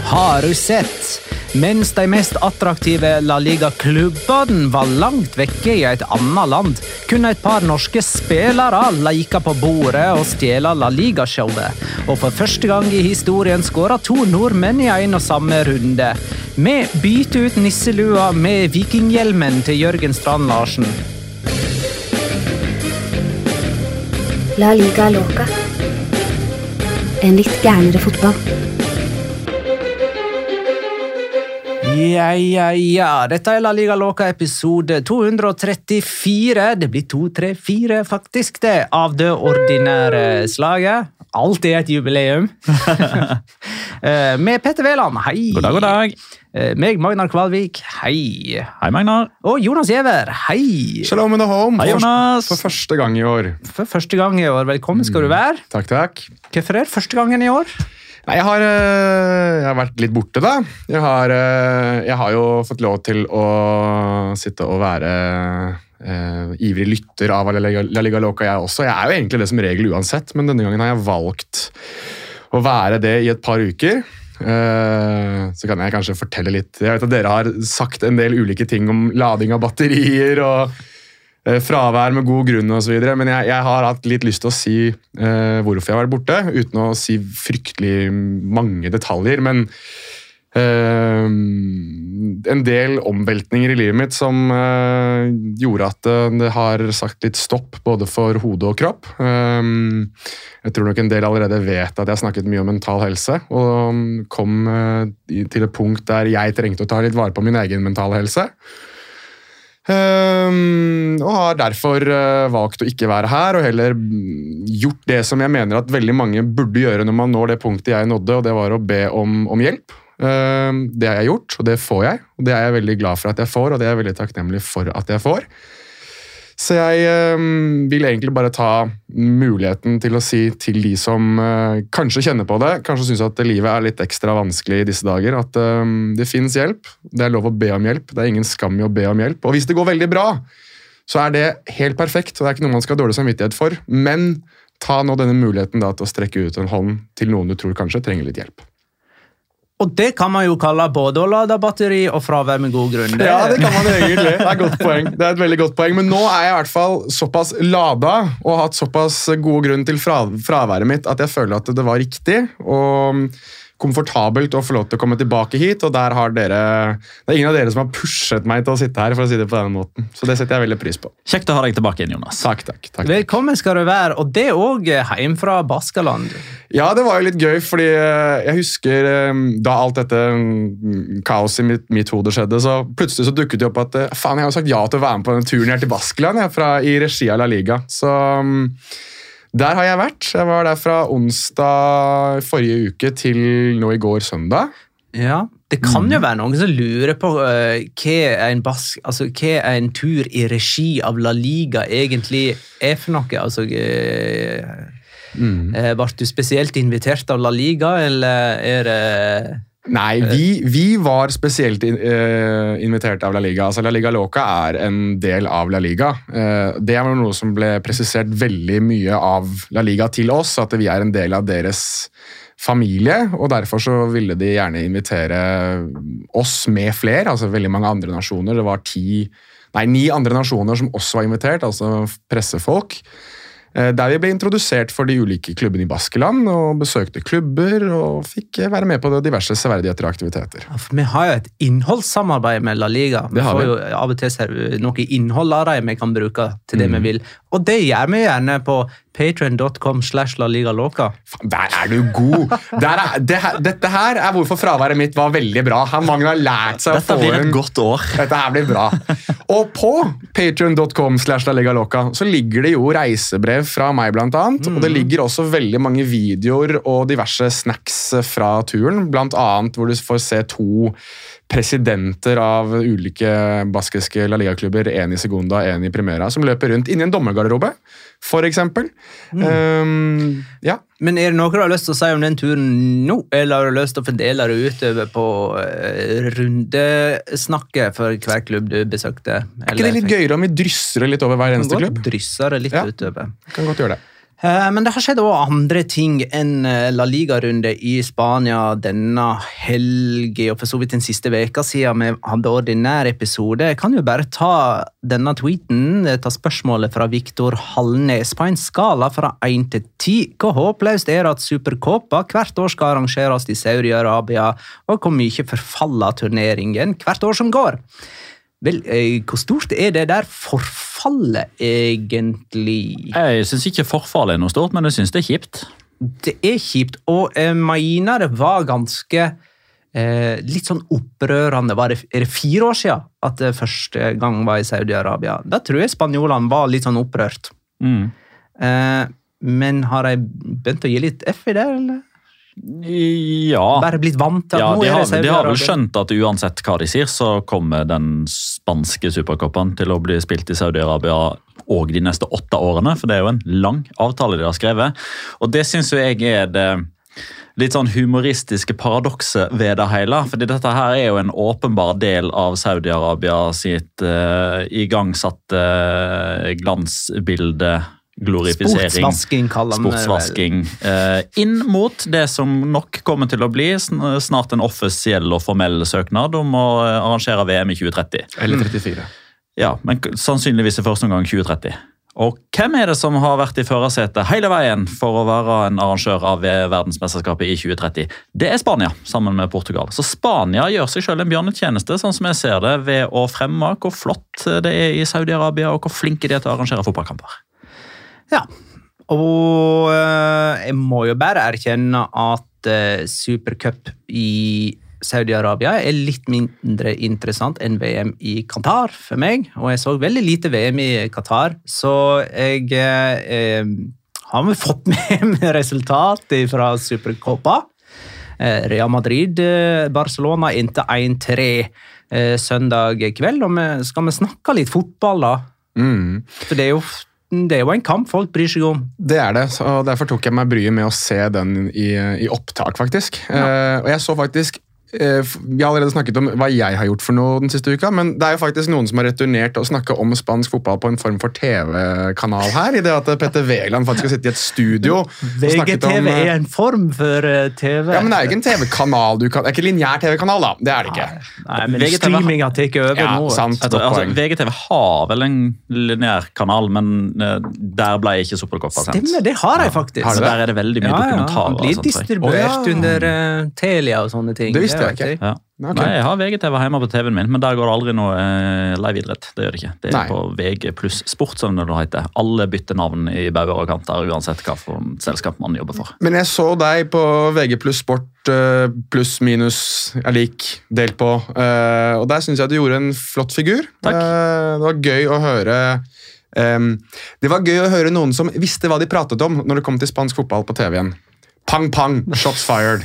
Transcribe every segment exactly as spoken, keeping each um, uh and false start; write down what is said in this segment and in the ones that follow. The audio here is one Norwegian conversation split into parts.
Har du sett? Mens de mest attraktive La Liga-klubbene var langt vekke i et annet land, kunne et par norske spillere leke på bordet og stjele La Liga-showet. Og for første gang i historien skåret to nordmenn i en og samme runde. Vi bytter ut nisselua med vikinghjelmen til Jørgen Strand Larsen. La Liga Loca. En litt gærnere fotball. Ja, ja, ja. Dette er La Liga Loca episode to hundre trettifire. Det blir to tre fire faktisk det, av det ordinære slaget. Alt er et jubileum. Med Petter Veland, hei. God dag, god dag. Meg, Magnar Kvalvik, hei. Hei, Magnar. Og Jonas Giæver, hei. Shalom and home. Hei, Jonas. For, for første gang i år. For første gang i år, velkommen skal du være. Mm, takk, takk. Hvorfor er det første gangen i år? Nei, jeg har, jeg har vært litt borte da. Jeg har, jeg har jo fått lov til å sitte og være eh, ivrig lytter av La Liga, La Liga Loca jeg også. Jeg er jo egentlig det som regel uansett, men denne gangen har jeg valgt å være det i et par uker. Eh, så kan jeg kanskje fortelle litt. Jeg vet at dere har sagt en del ulike ting om lading av batterier og fravær med god grunn og så videre, men jeg, jeg har hatt litt lyst til å si eh, hvorfor jeg har vært borte, uten å si fryktelig mange detaljer, men eh, en del omveltninger i livet mitt som eh, gjorde at det har sagt litt stopp, både for hode og kropp. Eh, jeg tror nok en del allerede vet at jeg har snakket mye om mental helse, og kom eh, til et punkt der jeg trengte å ta litt vare på min egen mentale helse. Um, og har derfor uh, valgt å ikke være her og heller gjort det som jeg mener at veldig mange burde gjøre når man når det punktet jeg nådde, og det var å be om, om hjelp. Um, det har jeg gjort, og det får jeg, og det er jeg veldig glad for at jeg får, og det er jeg veldig takknemlig for at jeg får. Så jeg um, vil egentlig bare ta muligheten til å si til de som uh, kanskje kjenner på det, kanskje synes at livet er litt ekstra vanskelig i disse dager, at um, det finnes hjelp, det er lov å be om hjelp, det er ingen skam i å be om hjelp, og hvis det går veldig bra, så er det helt perfekt, og det er ikke noe man skal ha dårlig samvittighet for, men ta nå denne muligheten da, til å strekke ut en hånd til noen du tror kanskje trenger litt hjelp. Og det kan man jo kalle både å lade batteri og fravær med god grunn. Det... Ja, det kan man egentlig. Det er et godt poeng. Det er et veldig godt poeng. Men nå er jeg i hvert fall såpass lada og har hatt såpass god grunn til fra, fraværet mitt at jeg føler at det var riktig og komfortabelt å få lov til å komme tilbake hit, og der har dere, det er ingen av dere som har pushet meg til å sitte her, for å si det på denne måten. Så det setter jeg veldig pris på. Kjekt å ha deg tilbake igjen, Jonas. Takk, takk. takk. Velkommen skal du være, og det er også hjemme fra Baskaland. Ja, det var jo litt gøy, fordi jeg husker da alt dette kaos i mitt, mitt hode skjedde, så plutselig så dukket det opp at faen, jeg har sagt ja til å være med på den turen her til Baskaland, jeg, fra, i regi av La Liga. Så der har jeg vært. Jeg var der fra onsdag forrige uke til nå i går søndag. Ja, det kan jo være noen som lurer på uh, hva, en bas, altså, hva en tur i regi av La Liga egentlig er for noe. Altså, uh, mm. uh, var du spesielt invitert av La Liga, eller er det... Uh, Nei, vi, vi var spesielt in, uh, invitert av La Liga. Altså, La Liga Loca er en del av La Liga. Uh, det var noe som ble presisert veldig mye av La Liga til oss, at vi er en del av deres familie, og derfor så ville de gjerne invitere oss med flere, altså veldig mange andre nasjoner. Det var ti, nei, ni andre nasjoner som også var invitert, altså pressefolk. Der vi ble introdusert for de ulike klubbene i Baskeland, og besøkte klubber, og fikk være med på diverse severdigheter og aktiviteter. Ja, for vi har jo et innholdssamarbeid med La Liga. Vi får vi. jo av og til noe innhold av dem vi kan bruke til det mm. vi vil. Og det gjør vi gjerne på patreon dot com slash La Liga Loca. Der er du god! Der er, det her, dette her er hvorfor fraværet mitt var veldig bra. Han mange har lært seg dette å få blir et en... godt år. Dette her blir bra. Og på patreon dot com slash La Liga Loca så ligger det jo reisebrev fra meg blant annet, mm. og det ligger også veldig mange videoer og diverse snacks fra turen, blant annet hvor du får se to presidenter av ulike baskiske La Liga-klubber, en i Segunda, en i Primera, som løper rundt inni en dommergarderobe, for eksempel. Mm. Um, ja. Men er det noe du har lyst til å si om den turen nå, eller har du lyst til å fordele det utover på uh, rundesnakket for hver klubb du besøkte? Er ikke det litt gøyere om vi drysser litt over hver eneste klubb? Drysser det litt ja. utover. Kan godt gjøre det. Men det har skjedd også andre ting enn La Liga-runde i Spania denne helgen, og for så vidt den siste veka siden vi hadde ordinær episode. Jeg kan jo bare ta denne tweeten, ta spørsmålet fra Viktor Hallnes. På en skala fra én til ti, hvor håpløst er det at Supercopa hvert år skal arrangeres i Saudi-Arabia, og hvor mye forfaller turneringen hvert år som går? Vel, hvor stort er det der forfallet egentlig? Jeg synes ikke forfallet er noe stort, men jeg synes det er kjipt. Det er kjipt, og jeg mener det var ganske eh, litt sånn opprørende. Var det, er det fire år siden at det første gang var i Saudi-Arabia? Da tror jeg spanjolene var litt sånn opprørt. Mm. Eh, men har jeg begynt å gi litt F i det, eller? Ja, bare blitt vant til at ja, nå de, er har, det de har vel skjønt at uansett hva de sier, så kommer den spanske superkoppen til å bli spilt i Saudi-Arabia og de neste åtte årene, for det er jo en lang avtale de har skrevet. Og det synes jo jeg er det litt sånn humoristiske paradokset ved det hele, fordi dette her er jo en åpenbar del av Saudi-Arabia sitt uh, igangsatte uh, glansbilde, glorifisering, sportsvasking, kaller man det sportsvasking, eh, inn mot det som nok kommer til å bli snart en offisiell og formell søknad om å arrangere V M i tjue tretti. Eller trettifire. Ja, men sannsynligvis i første omgang tjue tretti. Og hvem er det som har vært i førersetet hele veien for å være en arrangør av verdensmesterskapet i tjue tretti? Det er Spania, sammen med Portugal. Så Spania gjør seg selv en bjørnetjeneste, sånn som jeg ser det, ved å fremme hvor flott det er i Saudi-Arabia, og hvor flinke de er til å arrangere fotballkamper. Ja, og uh, jeg må jo bare erkjenne at uh, Supercup i Saudi-Arabia er litt mindre interessant enn V M i Qatar for meg, og jeg så veldig lite V M i Qatar, så jeg uh, har vi fått med resultatet fra Supercopa. Uh, Real Madrid, uh, Barcelona endte én tre uh, søndag kveld, og vi, skal vi snakke litt fotball da? Mm. For det er jo Det er jo en kamp folk bryr seg om. Det er det, og derfor tok jeg meg bryet med å se den i, i opptak, faktisk. Ja. Uh, og jeg så faktisk, uh, vi har allerede snakket om hva jeg har gjort for noe den siste uka, men det er jo faktisk noen som har returnert og snakke om spansk fotball på en form for T V-kanal her, i det at Petter Wæland faktisk har sittet i et studio. V G T V er en form for T V. Ja, men det er jo ikke en T V-kanal, du kan, det er ikke lineær T V-kanal da, det er det ikke. Nei, men V G T V streaming har tatt over ja, nå. Sant, altså, altså, V G T V har vel en lineær kanal, men uh, der ble ikke Supercopa sendt. Stemmer, det har jeg faktisk. Ja, så der er det veldig mye ja, dokumentarer. Ja, blir distribuert oh, ja. under uh, Telia og sånne ting. Det visste jeg ikke. Ja. Okay. Nei, jeg har V G T V hjemme på T V-en min, men der går det aldri noe eh, live-idrett. Det gjør det ikke. Det er Nei. På V G pluss sport, som det heter. Alle bytter navn i bauger og kanter, uansett hva for selskap man jobber for. Men jeg så deg på V G pluss sport uh, pluss minus er lik delt på, uh, og der synes jeg du gjorde en flott figur. Takk. Uh, det var gøy å høre um, det var gøy å høre noen som visste hva de pratet om når det kom til spansk fotball på T V-en. Pang, pang, shots fired.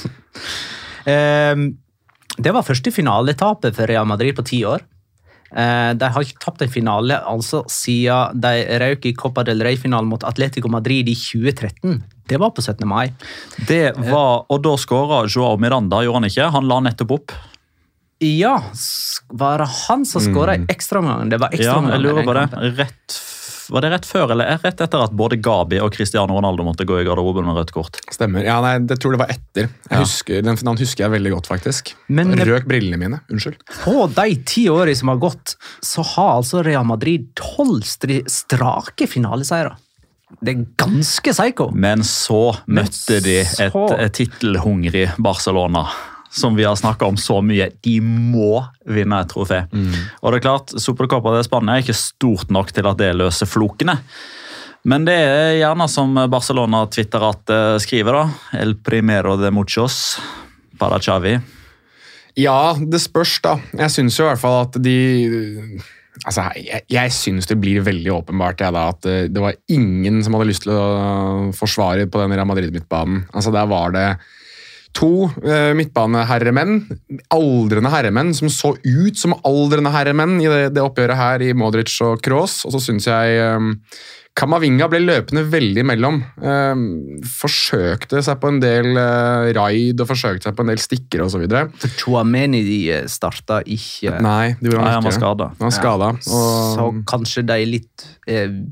um, Det var første finaleetapet for Real Madrid på ti år. De har ikke tapt en finale altså siden de røk i Copa del Rey-finalen mot Atletico Madrid i tjue tretten. Det var på syttende mai. Det var, og da skåret Joao Miranda, gjorde han ikke? Han la nettopp opp. Ja, var det han som skåret mm. ekstra omgang? Det var ekstra ja, omgang. Jeg lurer på det. Rett Var det rett før eller rett etter at både Gabi og Cristiano Ronaldo måtte gå i garderoben med rødt kort? Stemmer. Ja, nei, det tror det var etter. Jeg ja. husker, den finalen husker jeg veldig godt, faktisk. Men, Røk brillene mine. Unnskyld. På de ti årene som har gått, så har altså Real Madrid tolv strake finaleseiere. Det er ganske psycho. Men så møtte de et, et titelhungrig Barcelona, som vi har snakket om så mye. De må vinne et trofé. Mm. Og det er klart, Supercopa de Spania er ikke stort nok til at det løser flokene. Men det er gjerne som Barcelona Twitterat skriver da. El primero de muchos para Xavi. Ja, det spørs da. Jeg synes jo i hvert fall at de... Altså, jeg, jeg synes det blir veldig åpenbart ja, da, at det var ingen som hadde lyst til å forsvare på den Real Madrid-midtbanen. Altså, der var det to uh, midtbaneherremenn, aldrende herremenn, som så ut som aldrende herremenn i det, det oppgjøret her i Modric og Kroos, og så synes jeg um, Kamavinga ble løpende veldig imellom. Um, forsøkte seg på en del uh, raid, og forsøkte seg på en del stikker og så videre. For Tchouaméni startet ikke... Nei, det gjorde han ikke. Nei, han var skadet. Han var skadet. Ja. Og... Så kanskje de litt... Eh,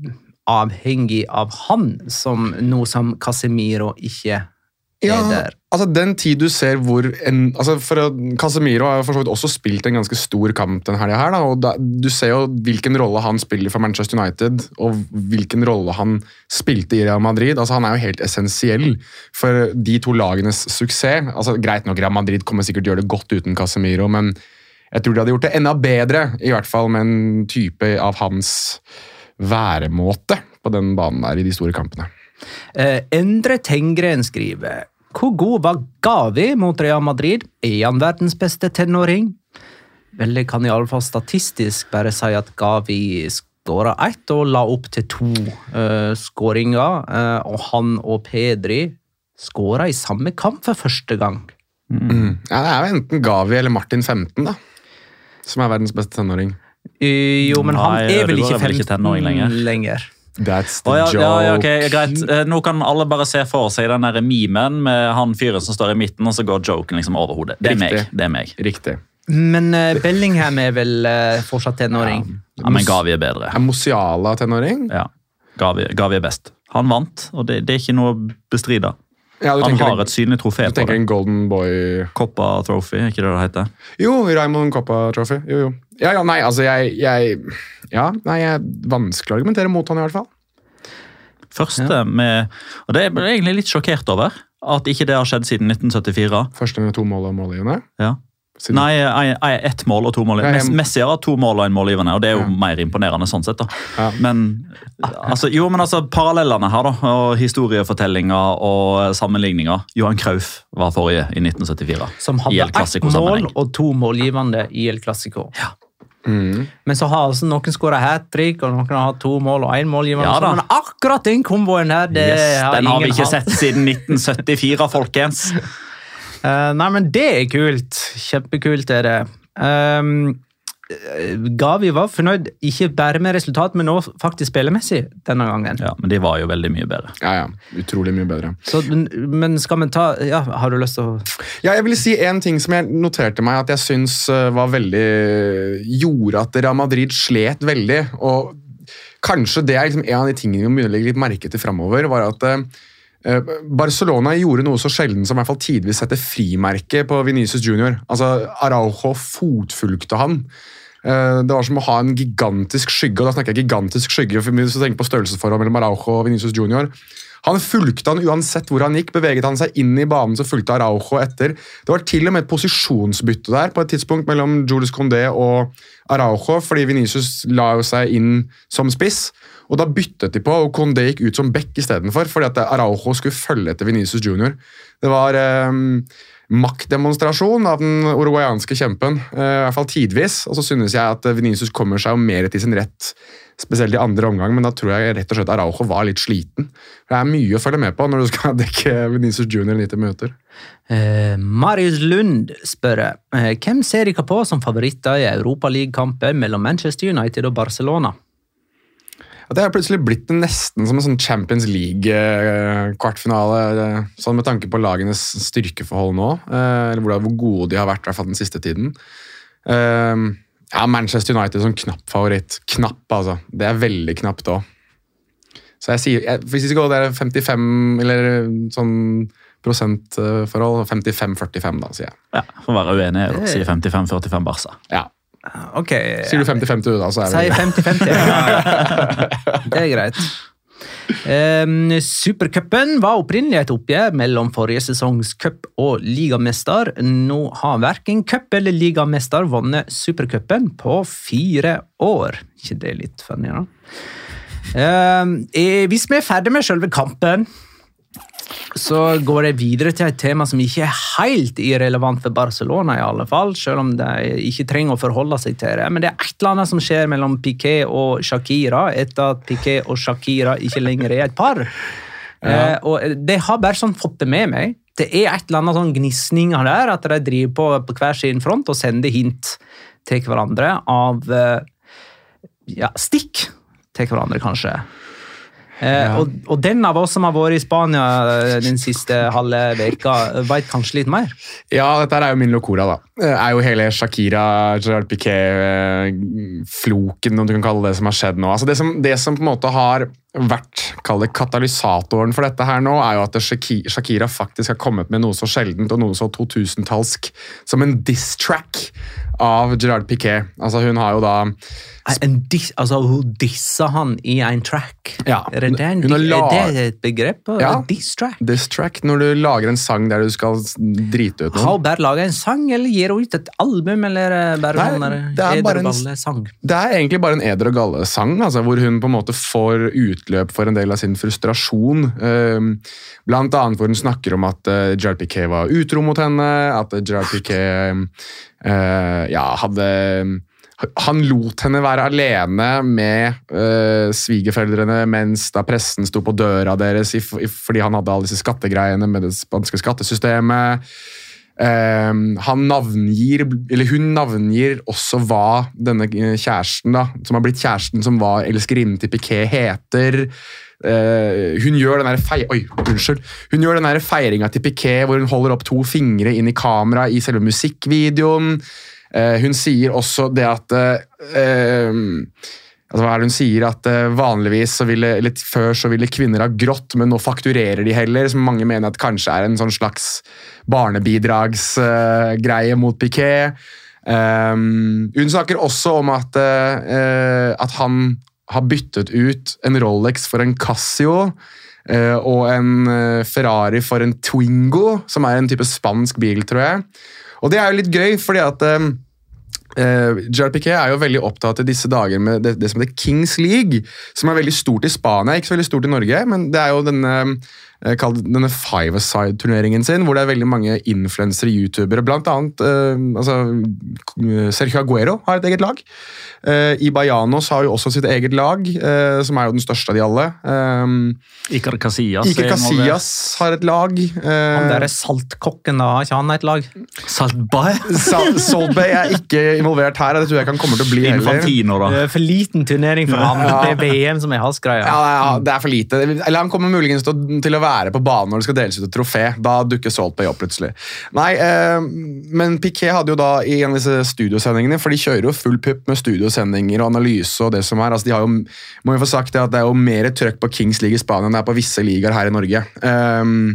avhengig av han, som noe som Casemiro ikke er Ja, der. altså den tid du ser hvor en, altså for å, Casemiro har for så vidt også spilt en ganske stor kamp den helgen her, da, og da, du ser jo hvilken rolle han spiller for Manchester United, og hvilken rolle han spilte i Real Madrid. Altså han er jo helt essensiell for de to lagenes suksess. Altså greit nok, Real Madrid kommer sikkert gjøre det godt uten Casemiro, men jeg tror de hadde gjort det enda bedre, i hvert fall med en type av hans væremåte på den banen der i de store kampene. Eh, Endre Tengren skriver: hvor god var Gavi mot Real Madrid? Er han verdens beste tenåring? Vel, jeg kan i alle fall statistisk bare si at Gavi skåret ett og la opp til to uh, skåringer, uh, og han og Pedri skåret i samme kamp for første gang. Mm. Ja, det er jo enten Gavi eller Martin femten, da, som er verdens beste tenåring. Uh, jo, men han Nei, er vel Rødegård ikke er vel ikke tenåring lenger. femten lenger. That's the Å, ja, joke. ja, ja, ok, greit. Eh, Nå kan alle bare se for seg den der memen med han fyren som står i midten, og så går joken liksom over hodet. Det er meg. Riktig. Det er meg. Riktig. Men uh, Bellingham er vel uh, fortsatt tenåring. Ja, men Gavi er bedre. Er Musiala tenåring? Ja, Gavi, Gavi er best. Han vant, og det, det er ikke noe å bestride. Ja, du Han tenker, har et synlig trofé du på tenker det. en Golden Boy... Coppa Trophy, er ikke det det heter? Jo, Raymond Coppa Trophy. Jo, jo. Ja, ja, nei, altså jeg... jeg ja, nei, jeg er vanskelig å argumentere mot han i hvert fall. Første med, og det er jeg egentlig litt sjokkert over, at ikke det har skjedd siden nitten syttifire. Første med to mål og målgivende. Ja. Siden- Nei, jeg er ett mål og to mål. Ja, jeg- Messi har to mål og en målgivende, og det er jo Ja. mer imponerende sånn sett da. Ja. Men, altså, jo, men altså, parallellene her da, og historiefortellinger og sammenligninger. Johan Cruyff var forrige i nitten syttifire. Som I hadde El ett Clasico-sammenheng. mål og to målgivende i El Clasico. Mm. Men så har altså noen skåret hat-trick, og noen har to mål og en målgivende. Ja da. Men akkurat den komboen her, det Yes, har den har vi ingen ikke hatt. sett siden nitten syttifire, folkens. Eh, nei, men det er kult. Kjempekult er det. Um, Gavi var fornøyd, ikke bare med resultat, men også faktisk spillemessig denne gangen. Ja, men de var jo veldig mye bedre. Ja, ja. Utrolig mye bedre. Så, men, men skal vi ta ja, har du lyst til å Ja, jeg vil si en ting som jeg noterte meg at jeg synes eh, var veldig gjorde at Real Madrid slet veldig, og kanskje det er liksom en av de tingene vi må begynne å legge litt merke til fremover, var at eh, Barcelona gjorde noe så sjelden som i hvert fall tidvis setter frimerke på Vinicius Junior. Altså, Araujo fotfulgte han. Eh, Det var som å ha en gigantisk skygge, og da snakker jeg gigantisk skygge, for hvis du tenker på størrelsesforhold mellom Araujo og Vinicius Junior. Han fulgte han uansett hvor han gikk, beveget han seg inn i banen, så fulgte Araujo etter. Det var til og med et posisjonsbytte der på et tidspunkt mellom Jules Condé og Araujo, fordi Vinicius la jo seg inn som spiss, og da byttet de på, og Condé gikk ut som bekk i stedet for, fordi at Araujo skulle følge etter Vinicius Junior. Det var eh, maktdemonstrasjon av den uruguayanske kjempen, eh, i hvert fall tidvis, og så synes jeg at Vinicius kommer seg jo mer til sin rett, spesielt i andre omgang, men da tror jeg rett og slett Araujo var litt sliten. Det er mye å følge med på når du skal dekke Vinicius Junior i nitti minutter. Eh, Marius Lund spør eh, hvem ser dere på som favoritter i Europa League-kamper mellom Manchester United og Barcelona? At det har plutselig blitt nesten som en sånn Champions League-kvartfinale, sånn med tanke på lagenes styrkeforhold nå, eh, eller hvor hvor gode de har vært i hvert fall den siste tiden. Eh, Ja, Manchester United som knapp favoritt. Knapp, altså. Det er veldig knapt også. Så jeg sier, jeg, hvis vi skal gå der femtifem, eller sånn prosentforhold, femtifem førtifem da, sier jeg. Ja, for å være uenig, jeg sier femtifem førtifem Barca. Ja. Ok. Sier du femti femti da, så er Sier det... femti femti. Ja. Det er greit. Um, Supercupen var opprinnelig et oppgjør mellom forrige sesongs cup og ligamester. Nå har hverken cup eller ligamester vunnet Supercupen på fire år. Ikke det litt funny, da? Um, hvis vi er ferdig med selve kampen, så går jeg videre til et tema som ikke er helt irrelevant for Barcelona i alle fall, selv om de ikke trenger å forholde seg til det. Men det er et eller annet som skjer mellom Piqué og Shakira, etter at Piqué og Shakira ikke lenger er et par. Ja. Eh, og det har bare sånn fått det med meg. Det er et eller annet sånn gnisninger der, at de driver på på hver sin front og sender hint til hverandre av ja, stikk til hverandre, kanskje. Eh, Ja. og, og den av oss som har vært i Spania den siste halve veka vet kanskje litt mer. Ja, dette er jo min locora da. er jo hele Shakira, Gerard Piqué-floken, om du kan kalle det, som har skjedd nå. Altså det, som, det som på en måte har vært, kall det katalysatoren for dette her nå, er jo at Shakira faktisk har kommet med noe så sjeldent og noe så totusentalsk som en diss-track av Gerard Piqué. Altså hun har jo da... En diss, altså hun disser han i en track. Ja, er, det en, hun har lag... er det et begrep? Ja, diss-track? Diss-track, når du lager en sang der du skal drite ut noe. Har hun bare laget en sang, eller gir hun ut et album, eller bare Nei, sånn det er bare en sang? Det er egentlig bare en eder og galle-sang, altså, hvor hun på en måte får utløp for en del av sin frustrasjon. Blant annet hvor hun snakker om at Gerard Piqué var utro mot henne, at Gerard Piqué ja, hadde... Han lot henne være alene med uh, svigerforeldrene mens da pressen sto på døra deres i, i, fordi han hadde alle disse skattegreiene med det spanske skattesystemet. Uh, han navngir, eller hun navngir også hva denne kjæresten da, som har blitt kjæresten som var elskerinnen til Piqué heter. Uh, hun gjør den der fei Oi, unnskyld. Hun gjør den der feiringa til Piqué hvor hun holder opp to fingre inn i kamera i selve musikkvideoen. Uh, hun sier også det at uh, uh, altså hva er det hun sier at uh, vanligvis så ville, eller før så ville kvinner ha grått, men nå fakturerer de heller, som mange mener at kanskje er en sånn slags barnebidragsgreie uh, mot Piqué. Um, hun snakker også om at, uh, at han har byttet ut en Rolex for en Casio uh, og en uh, Ferrari for en Twingo, som er en type spansk bil, tror jeg. Og det er jo litt gøy, fordi at um, uh, Gerard Piqué er jo veldig opptatt i disse dager med det, det som heter Kings League, som er veldig stort i Spania, ikke så veldig stort i Norge, men det er jo denne, uh, denne five-a-side-turneringen sin, hvor det er veldig mange influencere, youtubere, blant annet uh, altså, Sergio Aguero har et eget lag. Uh, Ibayanos har jo også sitt eget lag, uh, som er jo den største av de alle. Um, Iker Casillas, Iker Casillas har et lag. Uh, han der er saltkokken, da har ikke han et lag? Saltbay? Sal Saltbay er ikke involvert her, det tror jeg kan komme til å bli heller. Infantino, da. For liten turnering for ham, det er V M som er hans greie. Ja, ja, det er for lite. Eller han kommer muligens til å, til å være på banen når det skal deles ut et trofé. Da dukker Saltbay opp plutselig. Nei, uh, men Piqué hadde jo da i en av disse studiosendingene, for de kjører jo full pupp med studiosendinger og analyse og det som er. Altså, de har jo, må jo få sagt det, at det er jo mer trøkk på Kings League i Spanien enn det er på visse ligaer her i Norge. Um,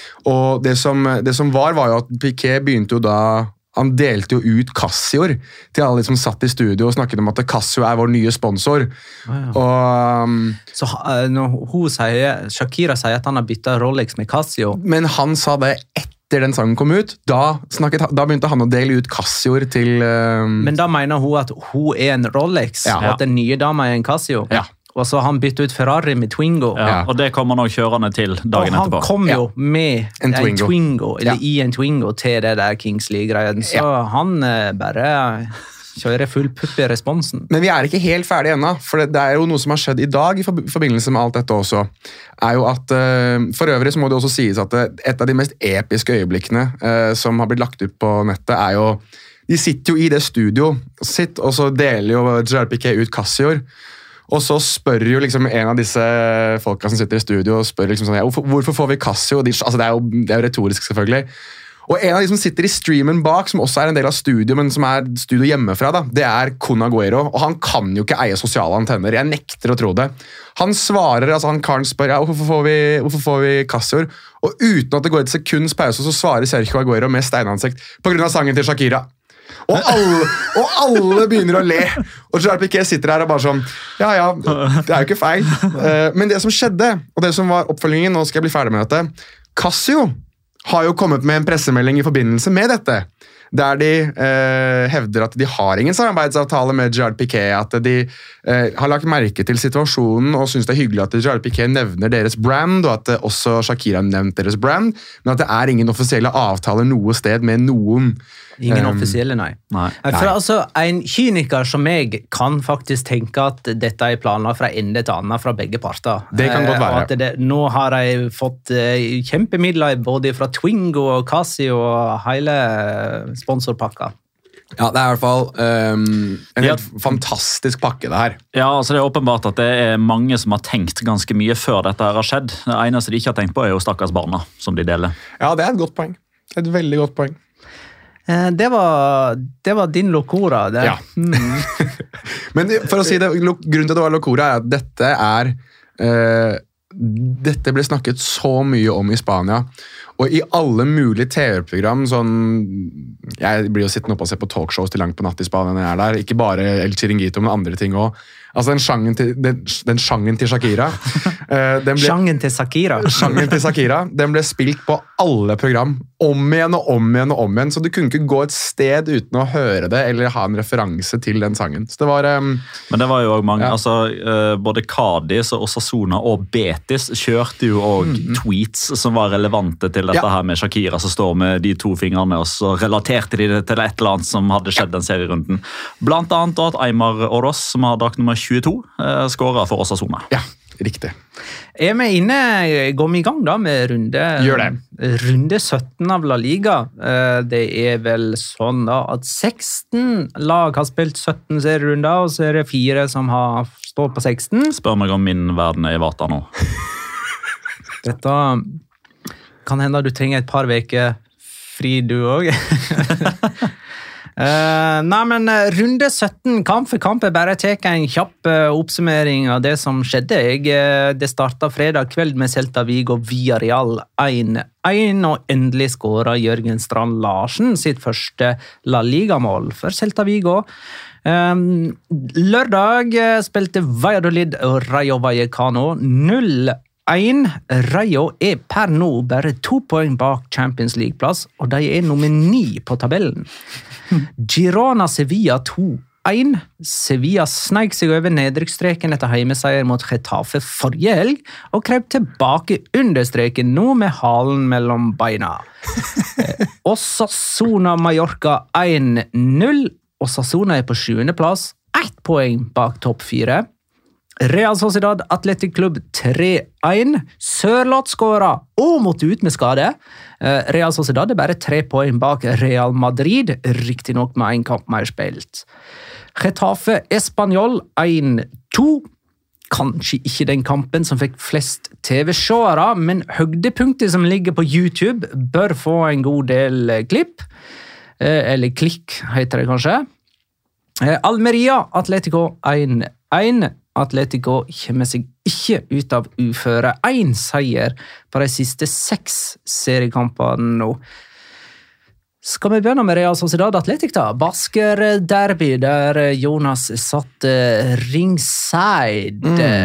og det som, det som var, var jo at Piqué begynte jo da, han delte jo ut Casioer til alle de som satt i studio og snakket om at Casio er vår nye sponsor. Ah, ja. og, um, Så uh, når hun sier, Shakira sier at han har byttet Rolex med Casio. Men han sa det etter den sangen kom ut, da, snakket, da begynte han å dele ut Casioer til... Um... Men da mener hun at hun er en Rolex, ja. Og at den nye dama er en Casio. Ja. Og så har han byttet ut Ferrari med Twingo. Ja, og det kommer han også kjørende til dagen etterpå. Og han kom jo ja. med en Twingo, en Twingo eller ja. i en Twingo til det der Kings League-greien. Så ja. han eh, bare kjører full pupp i responsen. Men vi er ikke helt ferdige ennå, for det, det er jo noe som har skjedd i dag i forbindelse med alt dette også. Er jo at, uh, for øvrig så må det også sies at et av de mest episke øyeblikkene uh, som har blitt lagt ut på nettet er jo, de sitter jo i det studio sitt, og så deler jo Gerard Piqué ut Casioer. Og så spør jo liksom en av disse folka som sitter i studio og spør liksom sånn, ja, hvorfor, hvorfor får vi Casio? De, altså det, er jo, det er jo retorisk selvfølgelig. Og en av de som sitter i streamen bak, som også er en del av studio, men som er studio hjemmefra, da, det er Kun Aguero, og han kan jo ikke eie sosiale antenner. Jeg nekter å tro det. Han svarer, altså han karen spør, ja, hvorfor får vi, hvorfor får vi Casioer? Og uten at det går et sekunds pause, så svarer Sergio Aguero med steinansikt på grunn av sangen til Shakira. Og alle, og alle begynner å le. Og Gerard Piqué sitter her og bare sånn, ja, ja, det er jo ikke feil. Men det som skjedde, og det som var oppfølgingen, nå skal jeg bli ferdig med dette, Casio har jo kommet med en pressemelding i forbindelse med dette, der de eh, hevder at de har ingen samarbeidsavtale med Gerard Piqué, at de eh, har lagt merke til situasjonen og synes det er hyggelig at Gerard Piqué nevner deres brand, og at også Shakira har nevnt deres brand, men at det er ingen offisielle avtaler noe sted med noen. Ingen um, offisielle, nei. nei. For altså, en kyniker som meg kan faktisk tenke at dette er planer fra ende til annen fra begge parter. Det kan godt være. Og at det, nå har jeg fått uh, kjempemidler både fra Twingo og Casio og hele sponsorpakka. Ja, det er i hvert fall um, en helt ja. fantastisk pakke det her. Ja, altså det er åpenbart at det er mange som har tenkt ganske mye før dette har skjedd. Det eneste de ikke har tenkt på er jo stakkars barna som de deler. Ja, det er et godt poeng. Et veldig godt poeng. Det var, det var din locora. Det. Ja. Mm. Men for å si det, grunnen til at det var locora er at dette er uh, dette ble snakket så mye om i Spania, og i alle mulige T V-program, sånn, jeg blir jo sittende oppe og se på talkshows til langt på natt i Spania når jeg er der, ikke bare El Chiringuito, men andre ting også. Altså den sjangen til, den, den sjangen til Shakira. Uh, den ble, sjangen til Shakira. Sjangen til Shakira, den ble spilt på alle program, om igjen og om igjen og om igjen, så du kunne ikke gå et sted uten å høre det, eller ha en referanse til den sangen. Så det var... Um, Men det var jo også mange, ja. altså uh, både Cadiz og Osasuna og Betis kjørte jo også mm. tweets som var relevante til dette ja. her med Shakira, som står med de to fingrene, og så relaterte de det til et eller annet som hadde skjedd den serierunden. Blant annet at Aymar Oros, som har drakt nummer tjueto, uh, skåret for Osasuna. Ja, riktig. Er vi inne, går vi i gang da med runde, Gjør det. runde sytten av La Liga. Det er vel sånn da at seksten lag har spilt sytten serierunder, og så er det fire som har stått på seksten. Spør meg om min verden er i vata nå. Dette kan hende du trenger et par veker fri du også. Uh, nei, men uh, runde sytten, kamp for kamp, jeg bare tar en kjapp uh, oppsummering av det som skjedde. Jeg, uh, det startet fredag kveld med Celta Vigo via Real én én, og endelig skåret Jørgen Strand Larsen sitt første La Liga-mål for Celta Vigo. Um, lørdag uh, spilte Valladolid og Rayo Vallecano null én. Rayo er per nå bare to poeng bak Champions League-plass, og de er nummer ni på tabellen. Girona Sevilla to én. Sevilla sneik seg over nedrykksstreken etter heimeseier mot Getafe forrige helg, og krep tilbake under streken nå med halen mellom beina. Osasuna Mallorca én null. Osasuna er på sjuende plass, ett poeng bak topp fire. Real Sociedad Athletic Club tre én. Sørloth skåret og måtte ut med skade. Real Sociedad er bare tre poeng bak Real Madrid, riktig nok med en kamp mer spilt. Getafe Espanyol én to. Kanskje ikke den kampen som fikk flest T V-seere, men høydepunktet som ligger på YouTube bør få en god del klipp. Eller klikk, heter det kanskje. Almeria Atletico én én. Atletico kommer seg ikke ut av uføre. Én seier på de siste seks seriekampene nå. Skal vi begynne med Real Sociedad Athletic da? Basker derby, der Jonas satt ringside.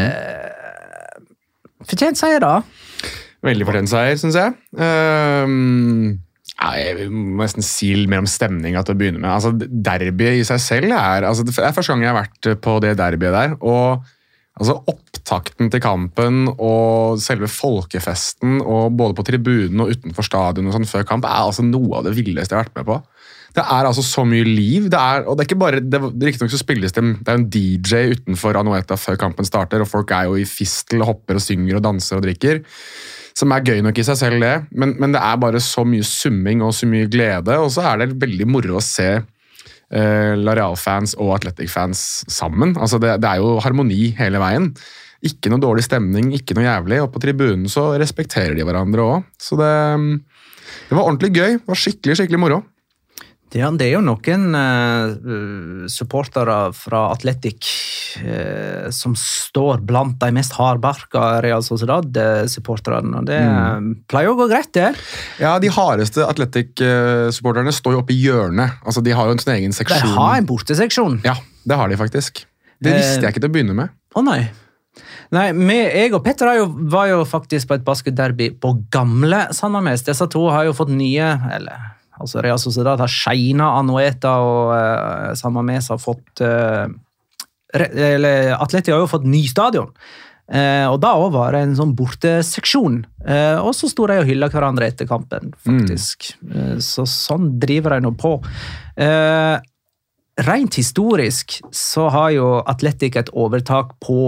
Mm. Fortjent seier da? Veldig fortjent seier, synes jeg. Um... Jeg må nesten si mer om stemninga til å begynne med. Altså, derbyet i seg selv er, altså, det er første gang jeg har vært på det derbyet der, og altså, opptakten til kampen og selve folkefesten, og både på tribunen og utenfor stadion og sånn før kamp, er altså noe av det villeste jeg har vært med på. Det er altså så mye liv, det er, og det er ikke bare, det, det riktig nok så spilles det, det er en D J utenfor Anoeta før kampen starter, og folk er jo i fistel og hopper og synger og danser og drikker, som er gøy nok i seg selv det, men, men det er bare så mye summing og så mye glede, og så er det veldig moro å se eh, La Real-fans og Athletic-fans sammen. Altså det, det er jo harmoni hele veien. Ikke noe dårlig stemning, ikke noe jævlig, og på tribunen så respekterer de hverandre også. Så det, det var ordentlig gøy, det var skikkelig, skikkelig moro. Ja, det er jo noen uh, supportere fra Athletic uh, som står blant de mest hardbarka Real Sociedad-supporterne, og det mm. pleier å gå greit, det. Ja, de hardeste Athletic-supporterne står jo oppe i hjørnet. Altså, de har jo en sånn egen seksjon. De har en borteseksjon. Ja, det har de faktisk. Det visste jeg ikke til å begynne med. Å oh, nei. Nei, med, jeg og Petter jo, var jo faktisk på et basketderby på gamle Sandhamnes. Disse to har jo fått nye, eller... Altså Real Sociedad har Sheina, Anoeta og uh, Sandhamnes har fått uh, eller Atleti har jo fått ny stadion. Uh, og da var det en sånn borteseksjon. Uh, og så sto de og hylla hverandre etter kampen, faktisk. Mm. Uh, så sånn driver de nå på. Uh, rent historisk så har jo Athletic et overtak på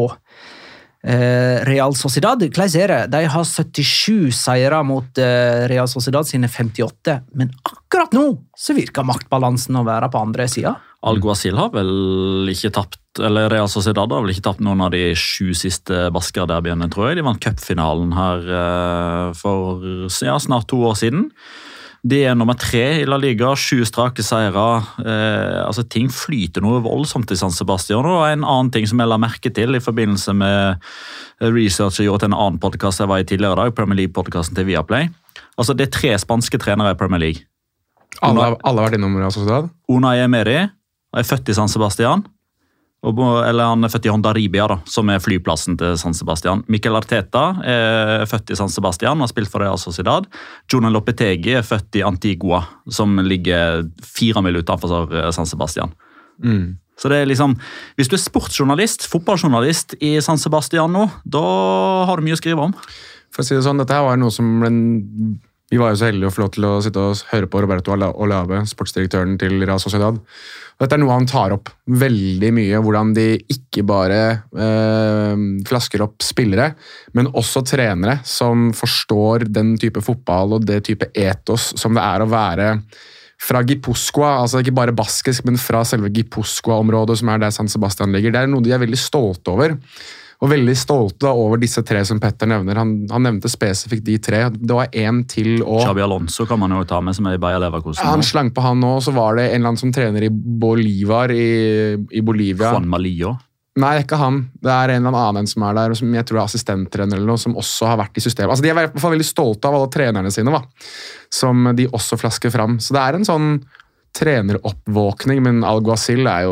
Real Sociedad. Hvordan er det? De har syttisju seire mot Real Sociedad sine femtiåtte, men akkurat nå så virker maktbalansen å være på andre siden. Alguacil har vel ikke tapt, eller Real Sociedad har vel ikke tapt noen av de sju siste Basker-derbyene, tror jeg. De vant cupfinalen her for ja, snart to år siden. De er nummer tre i La Liga, sju strake seire. Eh, altså ting flyter noe voldsomt i San Sebastian. Og en annen ting som jeg la merke til i forbindelse med research jeg gjorde til en annen podcast jeg var i tidligere dag, Premier League-podcasten til Viaplay. Altså det er tre spanske trenere i Premier League. Alle, alle har vært innom Real Sociedad. Unai Emery er født i San Sebastian. Og, eller han er født i Hondarribia, da, som er flyplassen til San Sebastian. Mikel Arteta er født i San Sebastian, har spilt for Real Sociedad. Jonah Lopetegi er født i Antigua, som ligger fire mil utenfor San Sebastian. Mm. Så det er liksom, hvis du er sportsjournalist, fotballjournalist i San Sebastian nå, da har du mye å skrive om. For å si det sånn, dette her var noe som en, vi var jo så heldige å få lov til å sitte og høre på Roberto Olave, sportsdirektøren til Real Sociedad. Dette er noe han tar opp veldig mye, hvordan de ikke bare eh, flasker opp spillere, men også trenere som forstår den type fotball og det type etos som det er å være fra Gipuzkoa, altså ikke bare baskisk, men fra selve Gipuzkoa-området som er der San Sebastian ligger. Det er noe de er veldig stolte over. Og veldig stolte over disse tre som Petter nevner. Han, han nevnte spesifikt de tre. Det var en til og... Xabi Alonso kan man jo ta med, som er i Bayer Leverkusen. Ja, han slang på han nå, så var det en eller annen som trener i Bolivar i, i Bolivia. Juan Malillo? Nei, det er ikke han. Det er en eller annen som er der, som jeg tror er assistenttrener eller noe, som også har vært i systemet. Altså, de er i hvert fall veldig stolte av alle trenerne sine, va? Som de også flasker fram. Så det er en sånn treneroppvåkning, men Alguacil er jo...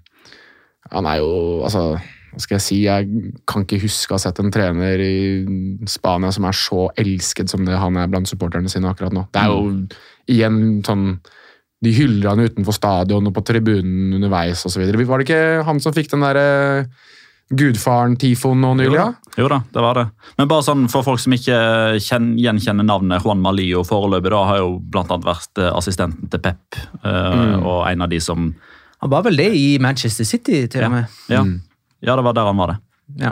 Han er jo, altså... Hva skal jeg si, jeg kan ikke huske å ha sett en trener i Spania som er så elsket som det han er blant supporterne sine akkurat nå. Det er jo igjen sånn, de hyller han utenfor stadion og på tribunen underveis og så videre. Var det ikke han som fikk den der uh, gudfaren Tifon nå nylig? Ja? Jo da, det var det. Men bare sånn for folk som ikke kjenner, gjenkjenner navnet Juan Malillo foreløpig, da har jo blant annet vært assistenten til Pep, uh, mm. og en av de som... Han var vel det i Manchester City til og med. Ja, Mm. Ja, det var der han var det. Ja.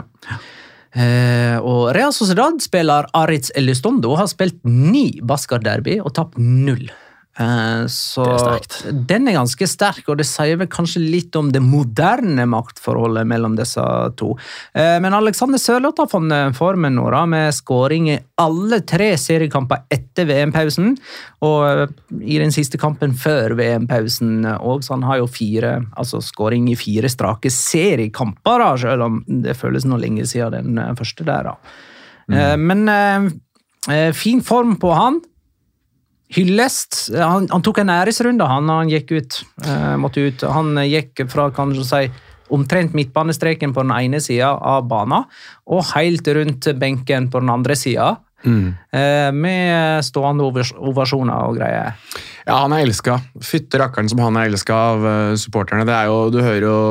Eh, og Real Sociedad-spiller Aritz Elizondo har spilt ni Bascar-derby og tapt null. Eh, så Det er sterkt. Den er ganske sterk, og det sier vel kanskje litt om det moderne maktforholdet mellom disse to. Eh, men Alexander Sørloth har funnet formen nå da, med scoring i alle tre seriekamper etter V M-pausen, og eh, i den siste kampen før V M-pausen også, så han har jo fire, altså scoring i fire strake seriekamper da, selv om det føles noe lenge siden den eh, første der da. Mm. Eh, men eh, fin form på han, hyllest. Han, han tok en æresrunde han, han gikk ut, eh, måtte ut. Han gikk fra, kan du si, omtrent midtbanestreken på den ene siden av banen, og helt rundt benken på den andre siden, mm. eh, med stående overs- ovasjoner og greier. Ja, han er elsket. Fytte rakkeren som han er elsket av uh, supporterne. Det er jo, du hører jo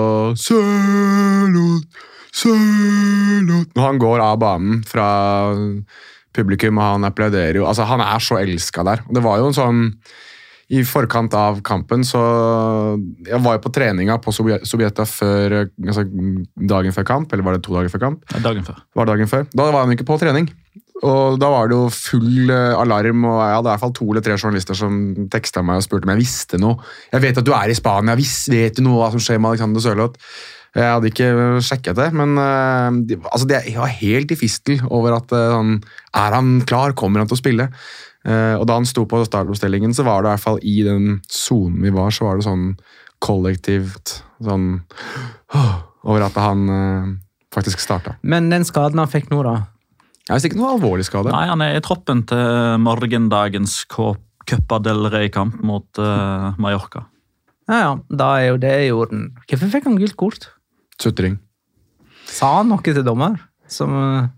Sørloth, Sørloth når han går av banen fra publikum, og han applauderer jo. Altså, han er så elsket der. Det var jo en sånn, i forkant av kampen, så jeg var jo på treninga på Subieta før, altså dagen før kamp, eller var det to dager før kamp? Dagen før. Var det dagen før? Da var han ikke på trening. Og da var det jo full alarm, og jeg hadde i hvert fall to eller tre journalister som tekstet meg og spurte om jeg visste noe. Jeg vet at du er i Spania, jeg vet du noe hva som skjer med Alexander Sørloth? Jeg hadde ikke sjekket det, men uh, de, altså de, jeg var helt i fistel over at uh, han, er han klar, kommer han til å spille? Uh, og da han sto på startoppstillingen, så var det i hvert fall i den zonen vi var, så var det sånn kollektivt, sånn, uh, over at han uh, faktisk startet. Men den skaden han fikk nå da? Jeg visste ikke noe alvorlig skade. Nei, han er i troppen til morgendagens Copa del Rey-kamp mot uh, Mallorca. Ja, ja, da er jo det i orden. Hvorfor fikk han gult kort? Sutring. Sa han noe til dommer? Som...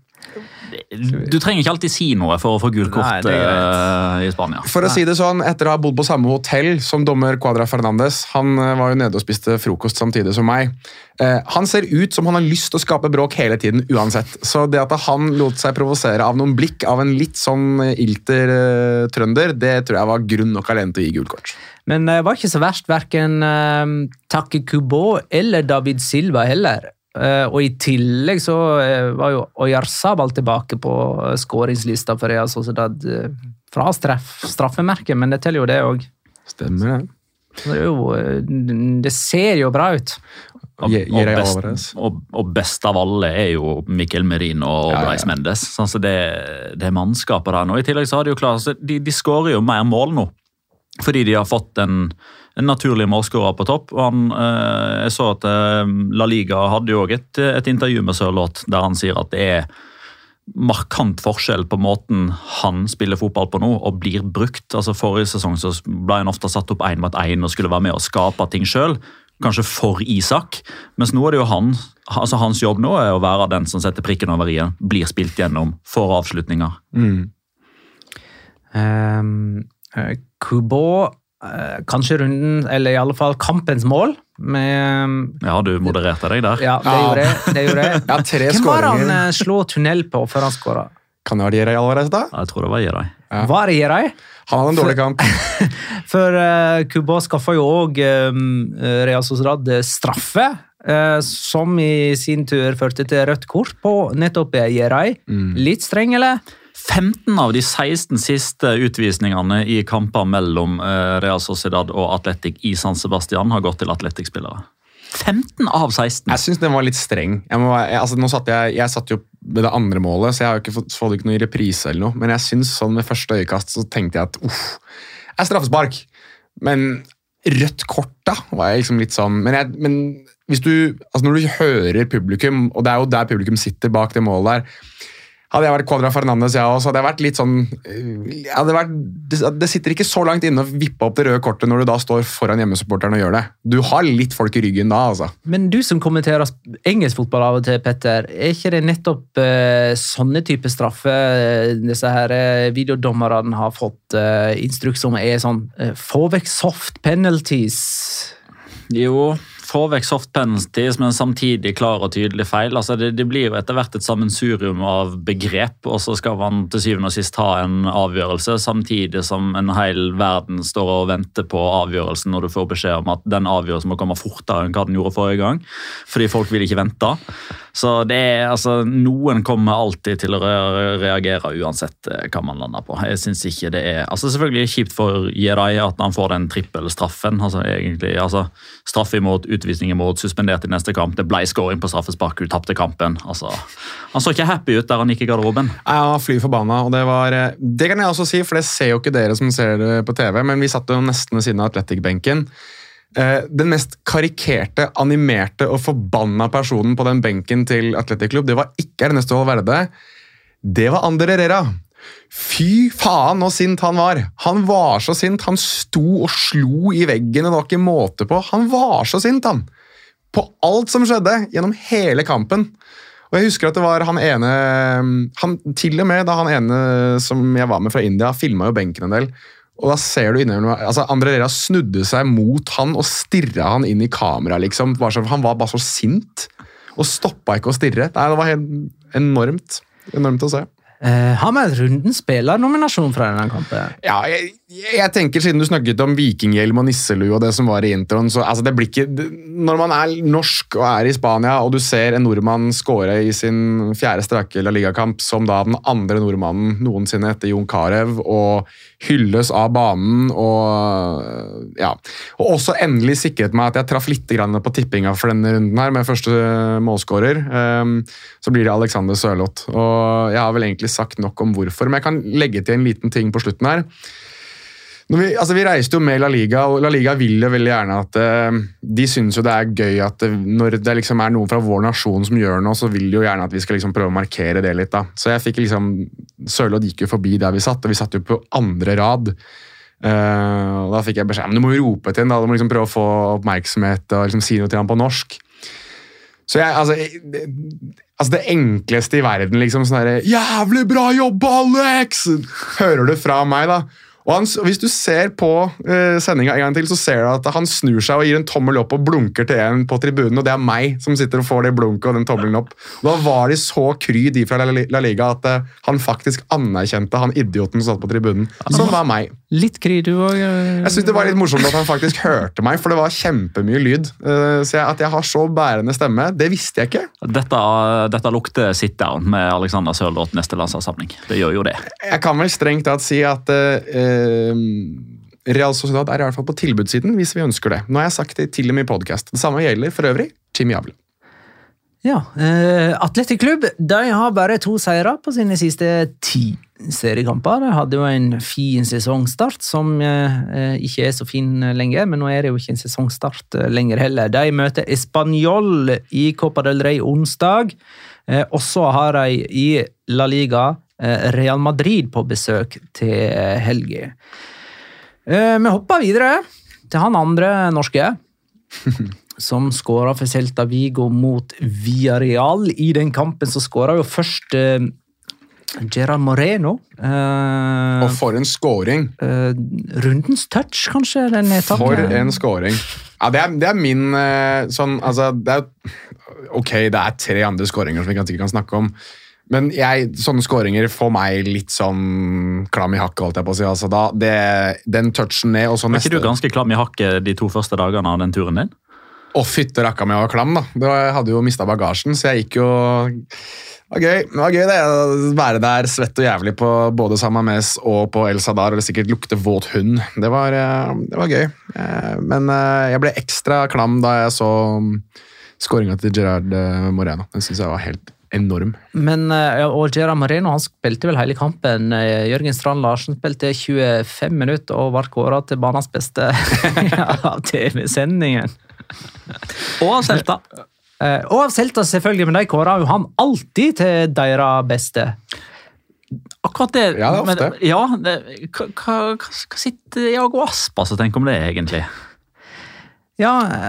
Du trenger ikke alltid si noe for å få gult kort. Nei, det er greit. I Spania. For å si det sånn, etter å ha bodd på samme hotell som dommer Cuadra Fernandes, han var jo nede og spiste frokost samtidig som meg. Eh, han ser ut som han har lyst til å skape bråk hele tiden, uansett. Så det at han lot seg provosere av noen blikk av en litt sånn ilter uh, trønder, det tror jeg var grunn nok alene til å gi gult kort. Men det uh, var ikke så verst, hverken uh, Take Kubo eller David Silva heller. Uh, og i tillegg så uh, var jo Oyarzabal tilbake på uh, scoringslista for Real Sociedad uh, fra straff, straffemerket, men det teller jo det også. Stemmer det. Det, er jo, uh, det ser jo bra ut. Og, og, best, og, og best av alle er jo Mikel Merino og ja, Brais ja. Mendes. Sånn, så det, det er mannskapet der nå. I tillegg så har de jo klart, de, de skårer jo mer mål nå. Fordi de har fått en, en naturlig målskårer på topp. Og han, eh, jeg så at eh, La Liga hadde jo også et, et intervju med Sørloth der han sier at det er markant forskjell på måten han spiller fotball på nå og blir brukt. Altså forrige sesong så ble han ofte satt opp en mot en og skulle være med og skape ting selv, kanskje for Isak, mens nå er det jo han, altså hans jobb nå er å være den som setter prikken over i-en, blir spilt gjennom for avslutninger. Mm. Um, uh, Kubo, uh, kanskje runden, eller i alle fall kampens mål, med, ja, du modererte deg der. Ja, det gjorde jeg. Det gjorde jeg. Ja, tre Hvem var skåringer. han uh, slå tunnel på før han skåret? Kan det være Jeray Alvarez da? Ja, jeg tror det var Jeray. Ja. Var det Jeray? Han hadde en dårlig kamp. For uh, Kubo skaffa jo også um, Real Sociedad straffe, uh, som i sin tur førte til rødt kort på nettopp Jeray. Mm. Litt streng, eller? femten av de seksten siste utvisningene i kamper mellom Real Sociedad og Atletic i San Sebastian har gått til Atletic-spillere. femten av seksten. Jeg synes den var litt streng. Jeg, må, jeg, altså, nå satt jeg, jeg satt jo ved det andre målet, så jeg har jo ikke fått, fått ikke noe i reprise eller noe, men jeg synes sånn med første øyekast så tenkte jeg at uff, jeg straffespark. Men rødt kort da, var jeg liksom litt sånn, men, jeg, men hvis du, altså når du hører publikum, og det er jo der publikum sitter bak det målet der, hadde jeg vært Quadra Fernandes, ja, så hadde jeg vært litt sånn, hadde vært, det, det sitter ikke så langt inne å vippe opp det røde kortet når du da står foran hjemmesupporteren og gjør det. Du har litt folk i ryggen da, altså. Men du som kommenterer engelsk fotball av og til, Petter, er ikke det nettopp uh, sånne type straffe disse her uh, videodommerne har fått uh, instruks om er sånn, uh, få vekk soft penalties? Jo, få vekk soft penalties, men samtidig klar og tydelig feil. Altså det, det blir jo etter hvert et sammensurium av begrep, og så skal man til syvende og sist ha en avgjørelse, samtidig som en hel verden står og venter på avgjørelsen når du får beskjed om at den avgjørelsen må komme fortere enn hva den gjorde forrige gang, fordi folk vil ikke vente. Så det er, altså, noen kommer alltid til å reagere uansett hva man lander på. Jeg synes ikke det er, altså selvfølgelig kjipt for Jeray at han får den trippelstraffen, altså egentlig, altså straff imot, utvisning imot, suspendert i neste kamp, det ble scoring på straffespark, du tappte kampen, altså. Han så ikke happy ut der han gikk i garderoben. Ja, fly forbanna, og det var, det kan jeg også si, for det ser jo ikke dere som ser det på T V, men vi satt jo nesten ved siden av Atletic-benken. Den mest karikerte, animerte og forbanna personen på den benken til Atletic Klubb, det var ikke Ernesto Valverde, det var Ander Herrera. Fy faen så sint han var. Han var så sint, han sto og slo i veggen, og det var ikke måte på. Han var så sint, han. På alt som skjedde, gjennom hele kampen. Og jeg husker at det var han ene, han, til og med da han ene som jeg var med fra India, filmet jo benken en del, og da ser du inne, altså Ander Herrera snudde seg mot han og stirret han inn i kamera, liksom. Han var bare så sint, og stoppet ikke å stirre. Nei, det var helt enormt, enormt å se. Uh, har vi en runden spillernominasjon fra denne kampen? Ja, jeg, jeg tenker siden du snakket om vikinghjelm og nisselu og det som var i introen, så altså det blir ikke, det, når man er norsk og er i Spania, og du ser en nordmann skåre i sin fjerde strake La Liga-kamp, som da den andre nordmannen noensinne etter Jon Carew, og hylles av banen, og ja, og også endelig sikret meg at jeg traff litt grann på tippinga for denne runden her, med første målskårer, um, så blir det Alexander Sørloth, og jeg har vel egentlig sagt nok om hvorfor, men jeg kan legge til en liten ting på slutten her. Når vi, altså vi reiste jo med La Liga, og La Liga vil jo veldig gjerne at uh, de synes jo det er gøy at det, når det liksom er noen fra vår nasjon som gjør noe, så vil de jo gjerne at vi skal liksom prøve å markere det litt da. Så jeg fikk liksom, Sørloth gikk jo forbi der vi satt, og vi satt jo på andre rad. Uh, og da fikk jeg beskjed, men du må jo rope til den da, du må liksom prøve å få oppmerksomhet og liksom si noe til han på norsk. Så jeg, altså, det, altså det enkleste i verden, liksom sånn der, jævlig bra jobb, Alex! Hører du fra meg da? Og han, hvis du ser på uh, sendingen en gang til, så ser du at han snur seg og gir en tommel opp og blunker til en på tribunen, og det er meg som sitter og får det blunket og den tommelen opp. Og da var de så kry de fra La Liga at uh, han faktisk anerkjente han idioten som satt på tribunen. Som var meg. Litt kry du også. Uh... Jeg synes det var litt morsomt at han faktisk hørte meg, for det var kjempemye lyd. Uh, så jeg, at jeg har så bærende stemme, det visste jeg ikke. Dette, dette lukter sit-down med Alexander Sørloth neste landslagssamling. Det gjør jo det. Jeg kan vel strengt tatt si at uh, Real Sociedad er i hvert fall på tilbudssiden hvis vi ønsker det. Nå har jeg sagt det til og med i podcast. Det samme gjelder for øvrig Jimmy Avle. Ja, eh, Atletic Klubb, de har bare to seire på sine siste ti seriekamper. De hadde jo en fin sesongstart, som eh, ikke er så fin lenger, men nå er det jo ikke en sesongstart lenger heller. De møter Espanyol i Copa del Rey onsdag, eh, og så har de i La Liga eh, Real Madrid på besøk til helgen. Eh, vi hopper videre til han andre norske, som skåret for Celta Vigo mot Villarreal. I den kampen så skåret jo først eh, Gerard Moreno. Eh, Og for en scoring. eh, rundens touch, kanskje? Den For en scoring. Ja, det er, det er min eh, sånn, altså, det er, ok, det er tre andre scoringer som vi kanskje ikke kan snakke om, men jeg, sånne scoringer får meg litt sånn klam i hakket, holdt jeg på å si. Altså, da, det, den touchen ned, og så Var neste... ikke du ganske klam i hakket de to første dagene av den turen din? Og fytte rakka med å være klam, da. Da jeg hadde jo mistet bagasjen, så jeg gikk jo... Det var gøy, det var gøy det, å være der svett og jævlig på både Samames og på El Sadar, og det sikkert lukte våt hund. Det var, det var gøy. Men jeg ble ekstra klam da jeg så skåringen til Gerard Moreno. Den synes jeg var helt enorm. Men, og Gerard Moreno, han spilte vel hele kampen. Jørgen Strand Larsen spilte tjuefem minutter og var kåret til banens beste av T V-sendingen. Og av Celta. Eh, og av Celta selvfølgelig, men de kårer jo han alltid til deres beste. Akkurat det. Ja, det er ofte. Men, ja, det, hva, hva, hva sitter Iago Aspas og tenker om det egentlig? Ja,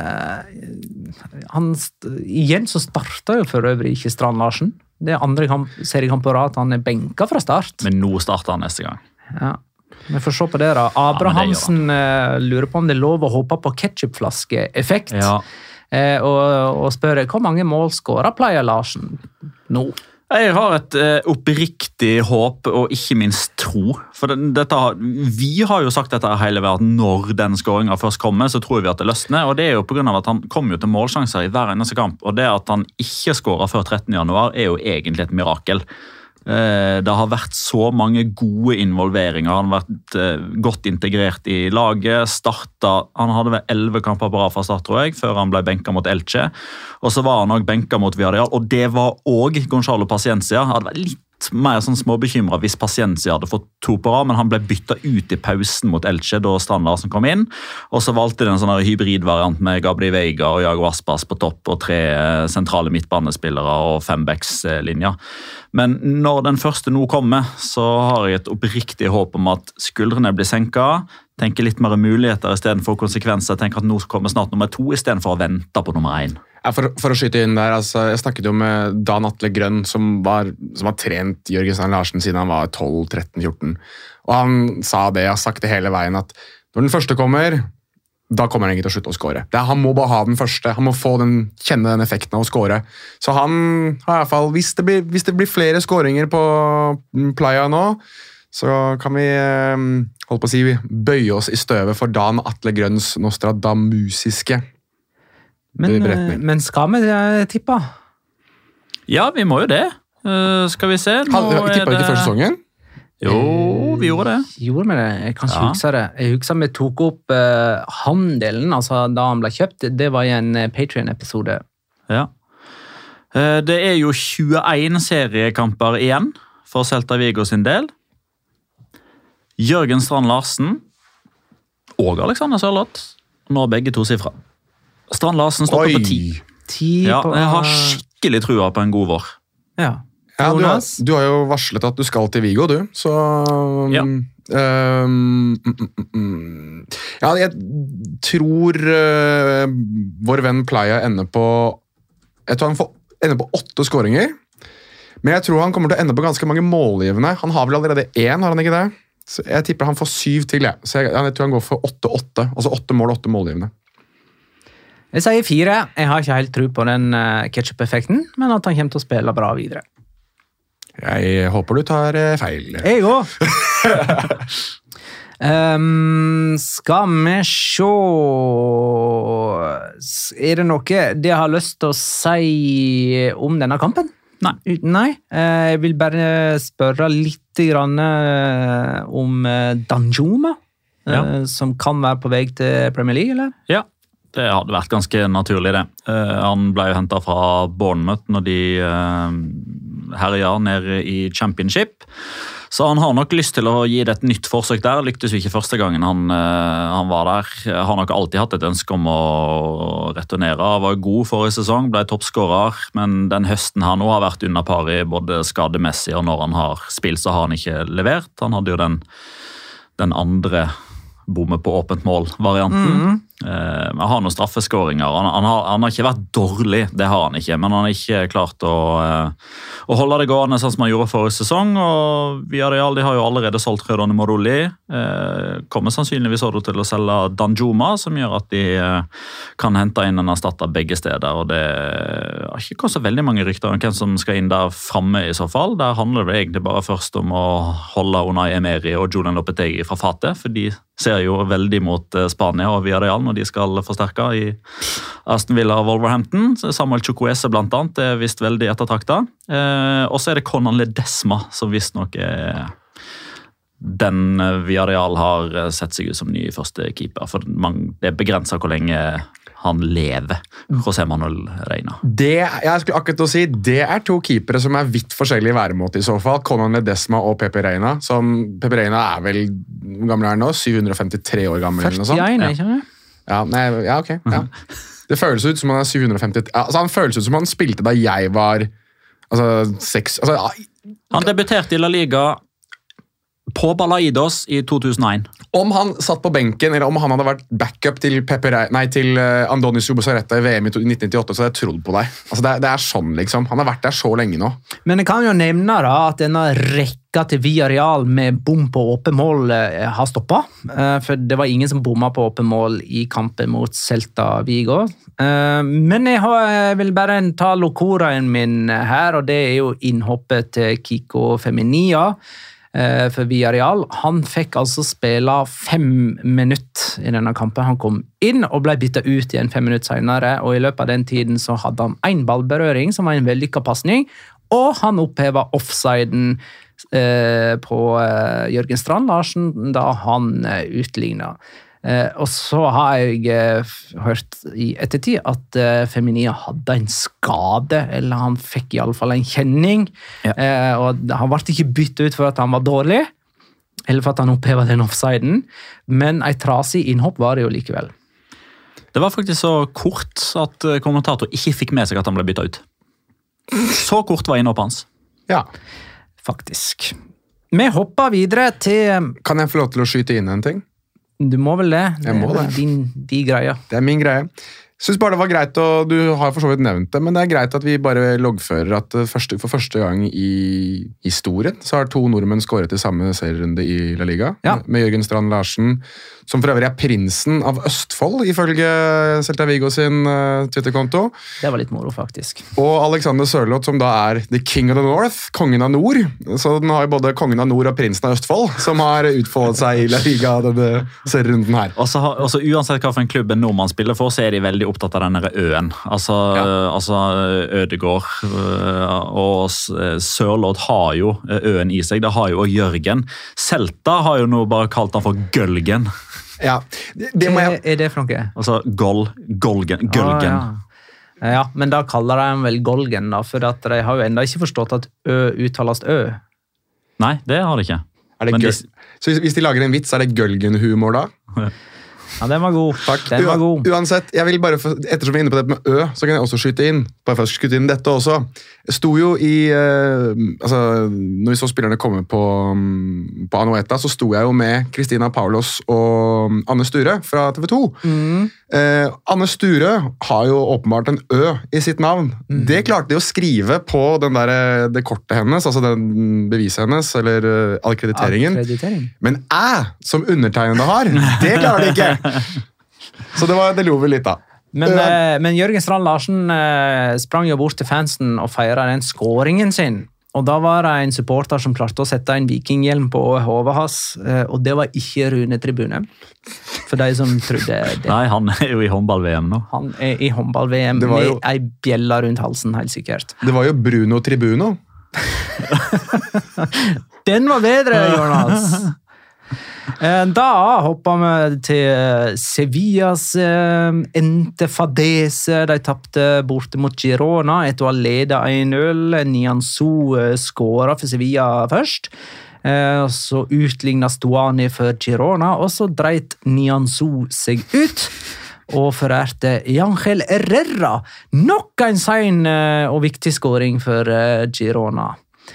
eh, han, igjen så startet jo for øvrig ikke Strand Larsen. Det er andre kamp, seriekamp på rad, han er benket fra start. Men nå starter han neste gang. Ja. Vi får se på det da. Abrahamsen ja, lurer på om det er lov å håpe på ketchupflaske-effekt. Ja. Eh, og, og spør hvor mange mål skårer Playa Larsen nå? Jeg har et eh, oppriktig håp og ikke minst tro. For det, dette, vi har jo sagt dette hele verden når den skåringen først kommer, så tror vi at det løsner. Og det er jo på grunn av at han kommer jo til målsjanser i hver eneste kamp. Og det at han ikke skårer før trettende januar er jo egentlig et mirakel. Det har vært så mange gode involveringer. Han har vært godt integrert i laget. Startet, han hadde vel elleve kamper på rad fra start, tror jeg, før han ble benket mot Elche. Og så var han også benket mot Villarreal, og det var også Gonzalo Paciencia. Han hadde vært litt mer sånn småbekymret hvis Paciencia hadde fått to på rad, men han ble byttet ut i pausen mot Elche da Strand Larsen kom inn, og så valgte de en sånn hybridvariant med Gabri Veiga og Iago Aspas på topp og tre sentrale midtbanespillere og fem backs-linjer. Men når den første nå kommer, så har jeg et oppriktig håp om at skuldrene blir senket, tenker litt mer muligheter i stedet for konsekvenser, tenker at nå kommer snart nummer to i stedet for å vente på nummer én. Ja, for, for å skyte inn der, altså, jeg snakket jo med Dan Atle Grønn, som, var, som har trent Jørgen Strand Larsen siden han var tolv, tretten, fjorten. Og han sa det, jeg har sagt det hele veien, at når den første kommer, da kommer han ikke til å slutte å skåre. Det, han må bare ha den første, han må få den, kjenne den effekten av å skåre. Så han har i hvert fall, hvis det blir, hvis det blir flere skåringer på Playa nå, så kan vi holde på å si, bøye oss i støvet for Dan Atle Grønns nostradamusiske Men, men skal vi tippe? Ja, vi må jo det. Uh, skal vi se. Nå Hadde, tippet det ikke første sesongen? Jo, vi gjorde det. Gjorde vi det? Jeg kan ikke Ja. huske det. Jeg husker vi tok opp uh, handelen, altså da han ble kjøpt. Det var i en uh, Patreon-episode. Ja. Uh, det er jo tjueen seriekamper igjen for Celta Vigo sin del. Jørgen Strand Larsen og Alexander Sørloth. Nå er begge to sifra. Strand Larsen står på ti. Ti Ja, på, jeg har skikkelig trua på en god vår. Ja. Ja, du, har, Jonas? du har jo varslet at du skal til Vigo, du. Så Ja. um, mm, mm, mm. Ja, jeg tror uh, vår venn Playa ender på Jeg tror han får ender på åtte skåringer. Men jeg tror han kommer til å ende på ganske mange målgivende. Han har vel allerede én, har han ikke det? Så jeg tipper han får syv til, jeg. Så jeg, jeg tror han går for åtte åtte. Altså åtte mål, åtte målgivende. Jeg sier fire. Jeg har ikke helt tro på den uh, ketchup-effekten, men at han kommer til å spille bra videre. Jeg håper du tar uh, feil. Jeg òg! um, skal vi se Er det noe det har lyst til å si om denne kampen? Nei. Nei. Uh, jeg vil bare spørre litt grann, uh, om uh, Danjuma, uh, Ja. som kan være på vei til Premier League, eller? Ja, Det hadde vært ganske naturlig det. Uh, han ble jo hentet fra Bournemouth når de uh, herja nede i Championship. Så han har nok lyst til å gi det et nytt forsøk der. Lyktes jo ikke første gangen han, uh, han var der. Han har nok alltid hatt et ønske om å returnere. Han var god forrige sesong, ble toppskårer, men den høsten her nå har vært under par i både skademessig og når han har spilt, så har han ikke levert. Han hadde jo den, den andre bomme på åpent mål-varianten. Mm-hmm. Eh, han har noen straffeskåringer. Han, han, har, han har ikke vært dårlig, det har han ikke, men han har ikke klart å, eh, å holde det gående sånn som han gjorde forrige sesong, og Villarreal de har jo allerede solgt Redone Moroli. Eh, kommer sannsynligvis også til å selge Danjuma, som gjør at de eh, kan hente inn en erstatter begge steder, og det har ikke kommet så veldig mange rykter om hvem som skal inn der fremme i så fall. Der handler det egentlig bare først om å holde Unai Emery og Julian Lopetegui fra fatet, for de ser jo veldig mot Spania og Villarreal når de skal forsterke i Aston Villa og Wolverhampton. Samuel Chukwueze blant annet er visst veldig ettertraktet. Eh, og så er det Conan Ledesma som visst nok er den Villarreal har sett seg ut som ny første keeper. For man, det er begrenset hvor lenge han lever, José Manuel Reina. Det, jeg skulle akkurat å si, det er to keepere som er vidt forskjellige væremåte i så fall. Conan Ledesma og Pepe Reina. Som Pepe Reina er vel, hvor gammel er han nå? syv hundre femtitre år gammel eller noe sånt. førtién, ikke det? Ja, nei, ja, ok. Ja. Det føles ut som han er syv hundre femti. Altså, han føles ut som han spilte da jeg var altså, seks... Altså, han debuterte i La Liga på Balaidos i to tusen og én. Om han satt på benken, eller om han hadde vært backup til, Pepe, nei, til uh, Andoni Subosarreta i V M i nitten nittiåtte, så hadde jeg trodd på deg. Altså, det, er, det er sånn, liksom. Han har vært der så lenge nå. Men jeg kan jo nevne da, at denne rekka til Villarreal med bom på åpen mål uh, har stoppet. Uh, for det var ingen som bomma på åpen mål i kampen mot Celta Vigo. Uh, men jeg, har, jeg vil bare ta lokoraen min her, og det er jo innhoppet til Kiko Feminia for Villarreal. Han fikk altså spille fem minutter i denne kampen. Han kom inn og ble byttet ut igjen fem minutter senere, og i løpet av den tiden så hadde han en ballberøring som var en vellykket passning, og han opphevet offsiden eh, på eh, Jørgen Strand Larsen da han eh, utlignet. Eh, og så har jeg eh, hørt i ettertid at eh, Feminia hadde en skade, eller han fikk i alle fall en kjenning, ja. eh, og han ble ikke byttet ut for at han var dårlig, eller for at han opphevet den offsiden, men en trasig innhopp var det jo likevel. Det var faktisk så kort at kommentator ikke fikk med seg at han ble byttet ut. Så kort var innhoppet hans. Ja. Faktisk. Vi hopper videre til... Kan jeg få lov til å skyte inn en ting? Du må vel det. Jeg må det. Det er din, din greie. Det er min greie. Synes bare det var greit, og du har for så vidt nevnt det, men det er greit at vi bare loggfører at første, for første gang i historien så har to nordmenn skåret i samme serierunde i La Liga, ja. Med Jørgen Strand Larsen, som for øvrig er prinsen av Østfold, ifølge Celta Vigo sin uh, Twitter-konto. Det var litt moro, faktisk. Og Alexander Sørloth, som da er the king of the north, kongen av nord. Så den har jo både kongen av nord og prinsen av Østfold, som har utfoldet seg i La Liga denne serierunden her. Og så uansett hva for en klubb en nordmann spiller for, så er de veldig opptatt av denne øen. Altså, ja. altså Ødegård og Sørloth har jo øen i seg, det har jo også Jørgen. Celta har jo nå bare kalt han for Gølgen. Ja, det, det må jeg... Hva er det for noe? Altså Gol, Golgen, Gølgen. Ah, ja. ja, men da kaller de vel Golgen da, for at de har jo enda ikke forstått at Ø uttales Ø. Nei, det har de ikke. Er det de... Så hvis, hvis de lager en vits, er det Gølgen-humor da? Ja, den var god. Takk. Den var god. Uansett, jeg vil bare, for, ettersom vi er inne på det med Ø, så kan jeg også skyte inn. Bare for å skyte inn dette også. Jeg sto jo i, uh, altså, når vi så spillerne komme på, um, på Anoeta, så sto jeg jo med Kristina Paulos og Anne Sture fra T V to. Mm. Uh, Anne Sture har jo åpenbart en Ø i sitt navn. Mm. Det klarte de å skrive på den der, det kortet hennes, altså den beviset hennes, eller uh, akkrediteringen. Akkreditering. Men æ, som undertegnede har, det klarer de ikke. Så det, var, det lo vi litt da. Men, uh, men Jørgen Strand Larsen uh, sprang jo bort til fansen og feiret den skåringen sin. Og da var det en supporter som klarte å sette en vikinghjelm på hodet hans, uh, og det var ikke Rune Tribune. For de som trodde det. Nei, han er jo i håndball-V M nå. Han er i håndball-V M med jo... ei bjella rundt halsen, helt sikkert. Det var jo Bruno Tribuno. Den var bedre, Jonas! Da hopper vi til Sevillas Entefadese. De tappte borte mot Girona etter å ha ledet en null. Nianzou skåret for Sevilla først. Så utlignet Stuani for Girona, og så dreit Nianzou seg ut. Og forærte Ángel Herrera nok en sein og viktig skåring for Girona.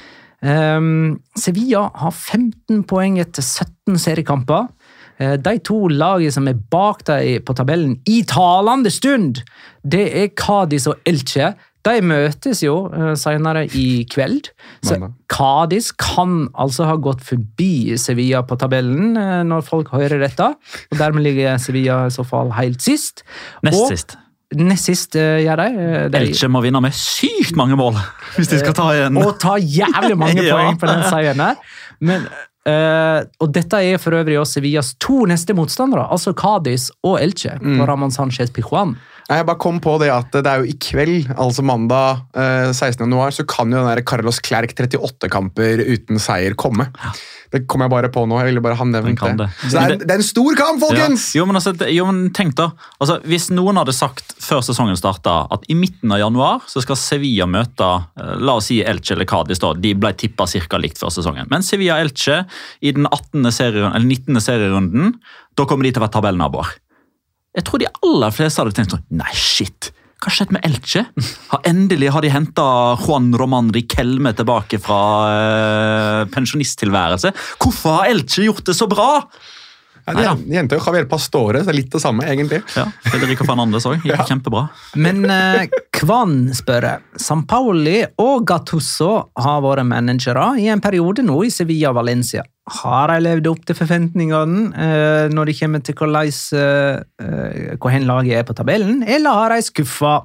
Um, Sevilla har femten poeng etter sytten seriekamper. Uh, de to lagene som er bak deg på tabellen i talende stund, det er Cádiz og Elche. De møtes jo uh, senere i kveld. Så Cádiz kan altså ha gått forbi Sevilla på tabellen uh, når folk hører dette. Og dermed ligger Sevilla i så fall helt sist. Nest og, sist. Nest sist uh, gjør de. Uh, de Elche må vinne med sykt mange mål, hvis de skal ta igjen. Og ta jævlig mange ja. poeng på den seieren her. Men, uh, og dette er for øvrig også Sevillas to neste motstandere, altså Cádiz og Elche, mm. på Ramón Sánchez Pizjuán. Jeg bare kom på det at det er jo i kveld, altså mandag eh, sekstende januar, så kan jo den der Carlos Clerc trettiåtte kamper uten seier komme. Det kom jeg bare på nå, jeg ville bare ha nevnt det. det. Så det er, det er en stor kamp, folkens! Ja. Jo, men altså, jo, men tenk da, altså, hvis noen hadde sagt før sesongen startet at i midten av januar så skal Sevilla møte, la oss si Elche eller Cádiz da, de ble tippet cirka likt før sesongen. Men Sevilla-Elche i den attende serien, eller nittende serierunden, da kommer de til å være tabellnaboer. Jeg tror de aller fleste hadde tenkt sånn, nei shit, hva skjedde med Elche? Har endelig har de hentet Juan Román Riquelme tilbake fra øh, pensjonisttilværelse. Hvorfor har Elche gjort det så bra? Ja, de, de hentet jo Javier Pastore, så det er litt det samme egentlig. Ja, Federico Fernandes også, gikk ja. kjempebra. Men eh, Kvann spør, Sampaoli og Gattuso har vært managere i en periode nå i Sevilla og Valencia. Har de levd opp til forventningene eh, når de kommer til hvordan eh, hvor laget er på tabellen, eller har de skuffet?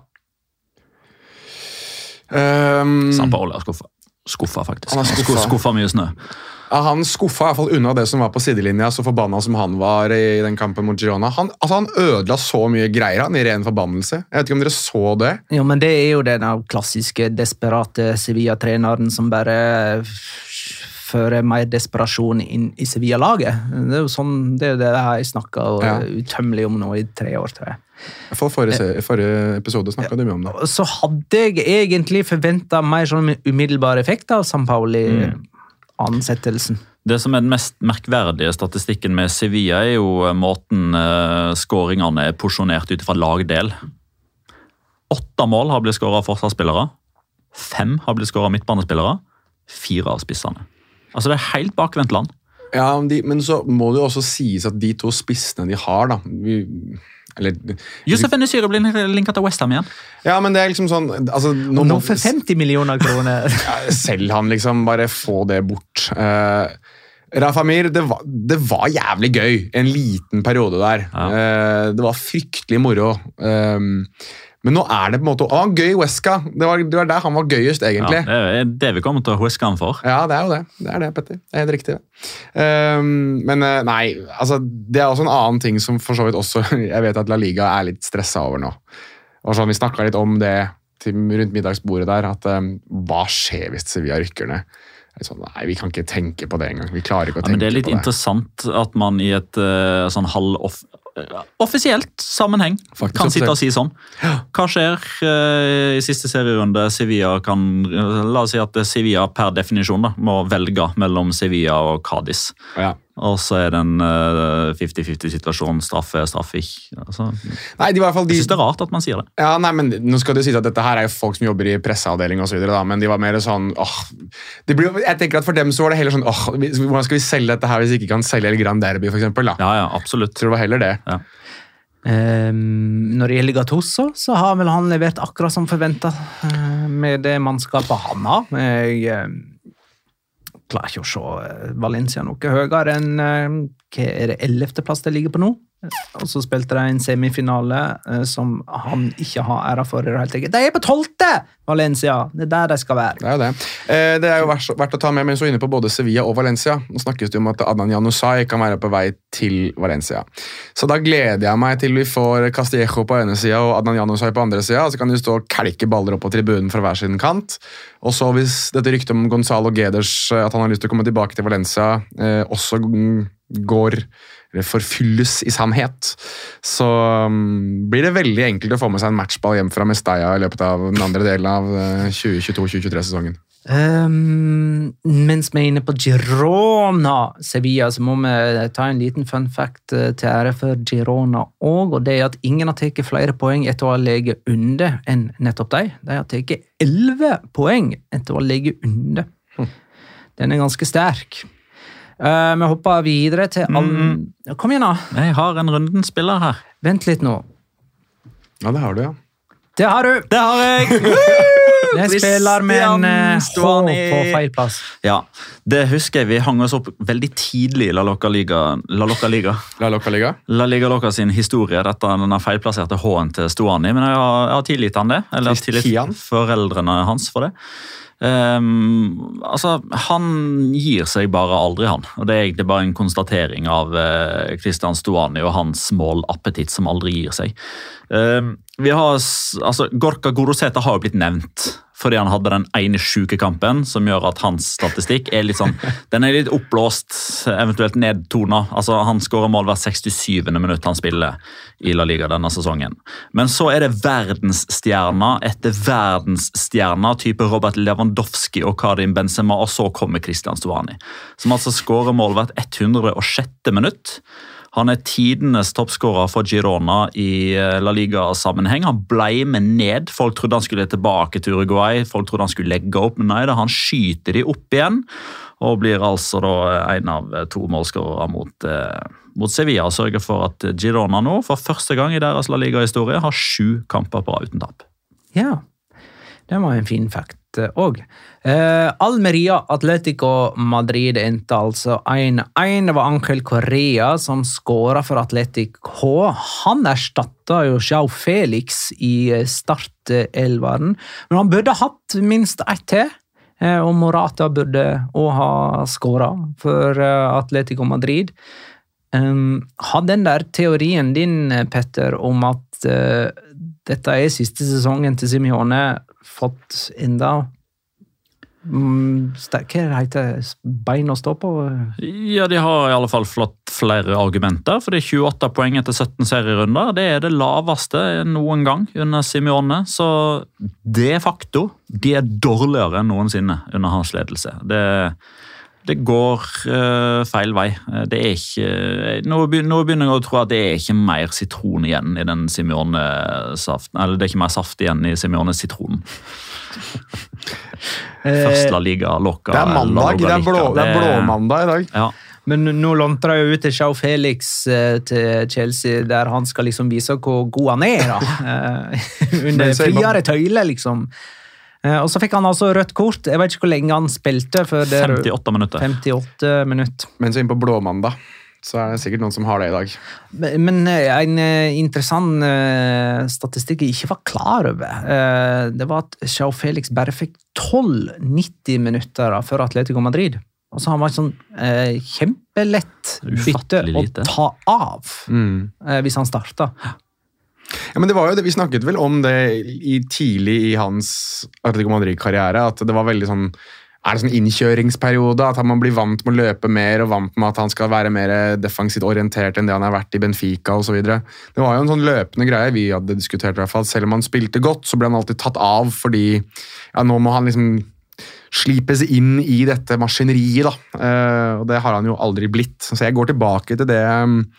Um, Sampaoli har skuffet. Skuffet faktisk. Han har skuffet. Skuffet mye snø. Ja, han skuffet i hvert fall unna det som var på sidelinja, så forbannet som han var i den kampen mot Girona. Han, altså han ødela så mye greier han i ren forbannelse. Jeg vet ikke om dere så det. Jo, men det er jo den klassiske desperate Sevilla-treneren som bare fører mer desperasjon inn i Sevilla-laget. Det er jo sånn, det er det jeg snakket ja. utømmelig om nå i tre år, tror jeg. I forrige, forrige episode snakket du mye om det. Så hadde jeg egentlig forventet mer sånn umiddelbar effekt av Sampaoli mm. ansettelsen. Det som er den mest merkverdige statistikken med Sevilla er jo måten uh, skåringene er porsjonert ut fra lagdel. Åtte mål har blitt skåret av forsvarsspillere, fem har blitt skåret av midtbanespillere, fire av spissene. Altså det er helt bakvendt land. Ja, de, men så må det jo også sies at de to spissene de har da, vi... Eller, Josef Enesiri blir linket til West Ham igjen. Ja, men det er liksom sånn altså, nå, nå for femti millioner kroner. Ja, selv han liksom, bare få det bort. Uh, Rafa Mir, det var, det var jævlig gøy en liten periode der. Ja. Uh, det var fryktelig moro. Um, men nå er det på en måte, å, han gøy i Huesca. Det var, det var der han var gøyest egentlig. Ja, det er det vi kommer til å Huesca han for. Ja, det er jo det. Det er det, Petter. Det er helt riktig. Um, men uh, nei, altså, det er også en annen ting som for så vidt også, jeg vet at La Liga er litt stresset over nå. Og sånn, vi snakket litt om det til, rundt middagsbordet der, at um, hva skjer hvis Sevilla rykker ned? Sånn, nei, vi kan ikke tenke på det engang. Vi klarer ikke å ja, tenke på det. Men det er litt interessant at man i et uh, sånn halv-off offisielt sammenheng Faktisk kan sitte og si sånn. Hva skjer uh, i siste serierunde? Sevilla kan, la oss si at Sevilla per definisjon da, må velge mellom Sevilla og Cádiz. Ja. Og så er det en uh, femti femti-situasjon, straffe, straffe ikke. Altså, nei, de var i hvert fall de... Jeg synes det er rart at man sier det. Ja, nei, men nå skal det sies at dette her er jo folk som jobber i presseavdeling og så videre, da, men de var mer sånn, åh, det blir, jeg tenker at for dem så var det heller sånn, åh, hvordan skal vi selge dette her hvis vi ikke kan selge El Gran Derby, for eksempel, da? Ja, ja, absolutt. Jeg tror det var heller det. Ja. Um, når det gjelder Gattuso, så har vel han levert akkurat som forventet uh, med det mannskapet han har. Jeg uh, klarer ikke å se Valencia noe høyere enn uh, hva er det ellevte plass det ligger på nå. Og så spilte de en semifinale uh, som han ikke har æra for i det hele tatt. De er på tolvte Valencia! Det er der de skal være. Det er jo det. Eh, det er jo verdt, verdt å ta med, men så inne på både Sevilla og Valencia. Nå snakkes det om at Adnan Januzaj kan være på vei til Valencia. Så da gleder jeg meg til vi får Castillejo på ene siden og Adnan Januzaj på andre siden. Så kan de stå og kelke baller opp på tribunen fra hver sin kant. Og så hvis dette ryktet om Gonzalo Guedes, at han har lyst til å komme tilbake til Valencia, eh, også går eller forfylles i sannhet, så um, blir det veldig enkelt å få med seg en matchball hjem fra Mestalla i løpet av den andre delen av uh, tjue tjueto tjue tjuetre-sesongen. Um, mens vi er inne på Girona Sevilla, så må vi ta en liten fun fact til ære for Girona også, og det er at ingen har tatt flere poeng etter å ha leget under enn nettopp de. De har tatt elleve poeng etter å ha leget under. Hm. Den er ganske sterk. Uh, vi hopper videre til all... Mm. Kom igjen da. Jeg har en runden spiller her. Vent litt nå. Ja, det har du, ja. Det har du! Det har jeg! Det spiller med en H på feil plass. Ja, det husker jeg. Vi hang oss opp veldig tidlig i La Loca Liga. La Loca Liga. La Loca Liga? La Liga Loca sin historie, dette er denne feilplasserte H-en til Stuani, men jeg har, jeg har tilgitt han det. Eller jeg har tilgitt foreldrene hans for det. Um, altså, han gir seg bare aldri, han. Og det er egentlig bare en konstatering av uh, Christian Stuani og hans målappetitt som aldri gir seg. Um, vi har, altså, Gorka Goroseta har jo blitt nevnt fordi han hadde den ene syke kampen som gjør at hans statistikk er litt sånn, den er litt oppblåst, eventuelt nedtona. Altså, han skårer mål hver sekstisjuende minutt han spiller i La Liga denne sesongen. Men så er det verdensstjerner etter verdensstjerner, type Robert Lewandowski og Karim Benzema, og så kommer Christian Stuani, som altså skårer mål hvert hundre og sjette minutt. Han er tidenes toppskårer for Girona i La Liga-sammenheng. Han ble med ned. Folk trodde han skulle tilbake til Uruguay. Folk trodde han skulle legge opp, men nei, da han skyter de opp igjen, og blir altså da en av to målskårere mot, eh, mot Sevilla, og sørger for at Girona nå, for første gang i deres La Liga-historie, har sju kamper på uten tap. Ja, det var en fin fakt også. Eh, Almeria, Atletico Madrid endte altså en en. Det var Angel Correa som skåret for Atletico. Han erstattet jo João Felix i startelveren, men han burde hatt minst ett til. Eh, og Morata burde også ha skåret for Atletico Madrid. Um, har den der teorien din, Petter, om at uh, dette er siste sesongen til Simeone fått enda um, sterke heter bein å stå på? Ja, de har i alle fall flott flere argumenter, for det er tjueåtte poeng etter sytten serierunder. Det er det laveste noen gang under Simeone, så de facto, de er dårligere enn noensinne under hans ledelse. Det Det går uh, feil vei. Det er ikke, nå, begynner, nå begynner jeg å tro at det er ikke mer sitron igjen i den Simeone-saften. Eller det er ikke mer saft igjen i Simeone-sitronen. Først La Liga, Loca. Det er mandag, det er, blå, det er blåmandag i dag. Ja. Men nå lånter jeg ut til João Felix uh, til Chelsea, der han skal liksom vise hvor god han er, da. Uh, under friere tøyle, liksom. Og så fikk han altså rødt kort. Jeg vet ikke hvor lenge han spilte. For det femtiåtte minutter. femtiåtte minutter. Men så inn på blåmandag, så er det sikkert noen som har det i dag. Men en interessant statistikk jeg ikke var klar over, det var at João Felix bare fikk tolv nitti minutter før Atletico Madrid. Og så han var sånn eh, kjempelett bytte å ta av mm. eh, hvis han startet. Ja, men det var jo det, vi snakket vel om det i, tidlig i hans Atletico Madrid-karriere, at det var veldig sånn, er det sånn innkjøringsperiode, at man blir vant med å løpe mer, og vant med at han skal være mer defensivt orientert enn det han har vært i Benfica og så videre. Det var jo en sånn løpende greie vi hadde diskutert i hvert fall. Selv om han spilte godt, så ble han alltid tatt av, fordi ja, nå må han liksom slipes inn i dette maskineriet, da. Uh, og det har han jo aldri blitt. Så jeg går tilbake til det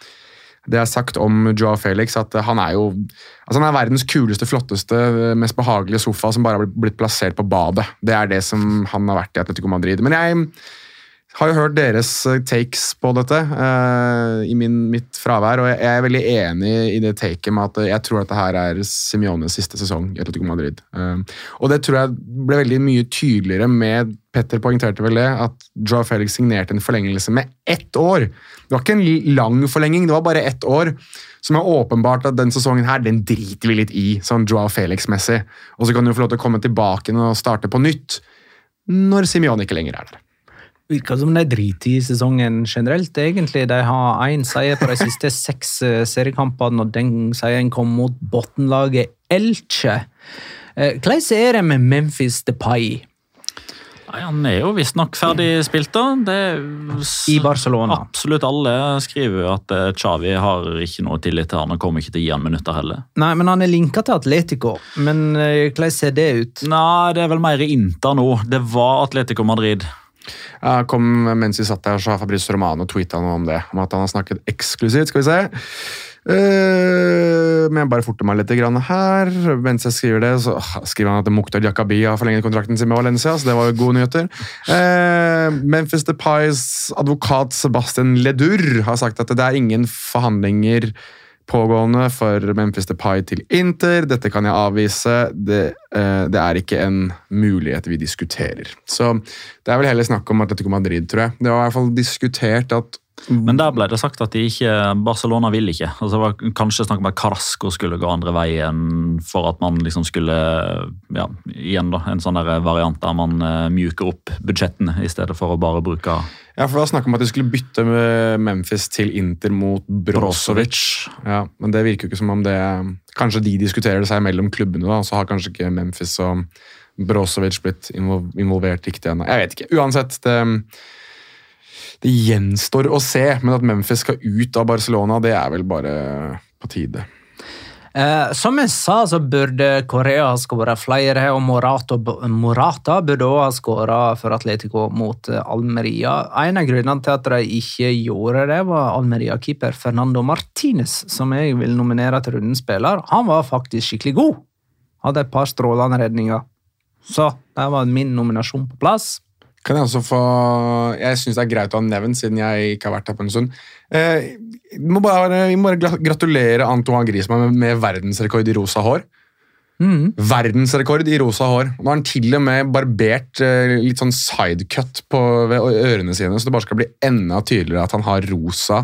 det jeg har sagt om João Felix, at han er jo altså han er verdens kuleste, flotteste, mest behagelige sofa som bare har blitt plassert på badet. Det er det som han har vært i Atletico Madrid. Men jeg har jo hørt deres takes på dette uh, i min, mitt fravær, og jeg er veldig enig i det taket med at jeg tror at det her er Simeones siste sesong i Atletico Madrid. Uh, og det tror jeg ble veldig mye tydeligere med, Petter poengterte vel det, at João Felix signerte en forlengelse med ett år. Det var ikke en lang forlenging, det var bare ett år, som er åpenbart at den sesongen her, den driter vi litt i, sånn João Felix-messig. Og så kan du få lov til å komme tilbake og starte på nytt, når Simeone ikke lenger er der. Virker som de driter i sesongen generelt, egentlig. De har en seier på de siste seks seriekampene, og den seieren kom mot bottenlaget Elche. Hvordan er det med Memphis Depay? Nei, han er jo visst nok ferdig spilt da. Det I Barcelona. Absolutt alle skriver jo at Xavi har ikke noe tillit til han og kommer ikke til å gi han minutter heller. Nei, men han er linket til Atletico. Men hvordan ser det ut? Nei, det er vel mer Inter nå. Det var Atletico Madrid. Ja, kom mens vi satt der, så har Fabrizio Romano tweetet noe om det. Om at han har snakket eksklusivt, skal vi se. Uh, men jeg bare forter meg litt grann her. Mens jeg skriver det, så skriver han at Mukhtar Diakabi har forlenget kontrakten sin med Valencia, så det var jo gode nyheter. Uh, Memphis Depay's advokat Sebastian Ledur har sagt at det er ingen forhandlinger pågående for Memphis Depay til Inter. Dette kan jeg avvise. Det, uh, det er ikke en mulighet vi diskuterer. Så det er vel heller snakk om Atletico Madrid, tror jeg. Det var i hvert fall diskutert at Men der ble det sagt at de ikke, Barcelona vil ikke. Altså det var kanskje snakk om at Carrasco skulle gå andre veien for at man liksom skulle, ja, igjen da, en sånn der variant der man mjuker opp budsjettene i stedet for å bare bruke... Ja, for det var snakk om at de skulle bytte med Memphis til Inter mot Brozovic. Ja, men det virker jo ikke som om det... Kanskje de diskuterer det seg mellom klubbene da, så har kanskje ikke Memphis og Brozovic blitt involvert riktig ennå. Jeg vet ikke. Uansett, det... Det gjenstår å se, men at Memphis skal ut av Barcelona, det er vel bare på tide. Eh, som jeg sa, så burde Korea ha skåret flere, og Morata, Morata burde også ha skåret for Atletico mot Almeria. En av grunnene til at de ikke gjorde det, var Almeria-keeper Fernando Martinez, som jeg vil nominere til rundens spiller. Han var faktisk skikkelig god. Hadde et par strålende redninger. Så det var min nominasjon på plass. Kan jeg også få... Jeg synes det er greit å ha nevnt, siden jeg ikke har vært her på en stund. Eh, vi må bare, vi må bare gratulere Antoine Griezmann med, med verdensrekord i rosa hår. Mm. Verdensrekord i rosa hår. Nå har han til og med barbert eh, litt sånn sidecut på ved ørene sine, så det bare skal bli enda tydeligere at han har rosa,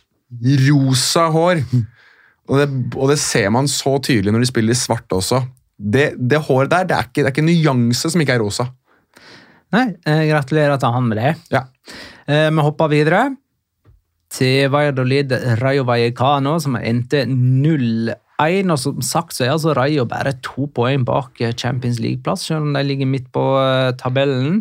rosa hår. Og det, og det ser man så tydelig når de spiller i svart også. Det, det håret der, det er ikke, det er ikke nyanse som ikke er rosa. Nei, eh, gratulerer til han med det. Ja. Eh, vi hopper videre til Valladolid Rayo Vallecano, som endte null én, og som sagt så er altså Rayo bare to poeng bak Champions League-plass, selv om de ligger midt på uh, tabellen.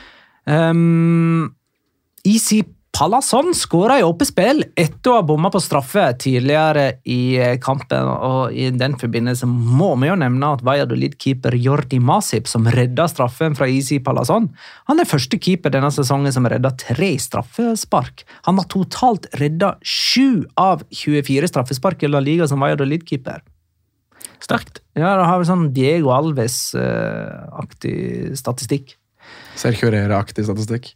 Um, Easy Palazon skåret i åpent spill etter å ha bommet på straffe tidligere i kampen, og i den forbindelse må vi jo nevne at Valladolid-keeper Jordi Masip, som reddet straffen fra Easy Palazon, han er første keeper denne sesongen som reddet tre straffespark. Han har totalt reddet sju av tjuefire straffespark i La Liga som Valladolid-keeper. Sterkt. Ja, da har vi sånn Diego Alves-aktig statistikk. Sergio Herrera-aktig statistikk.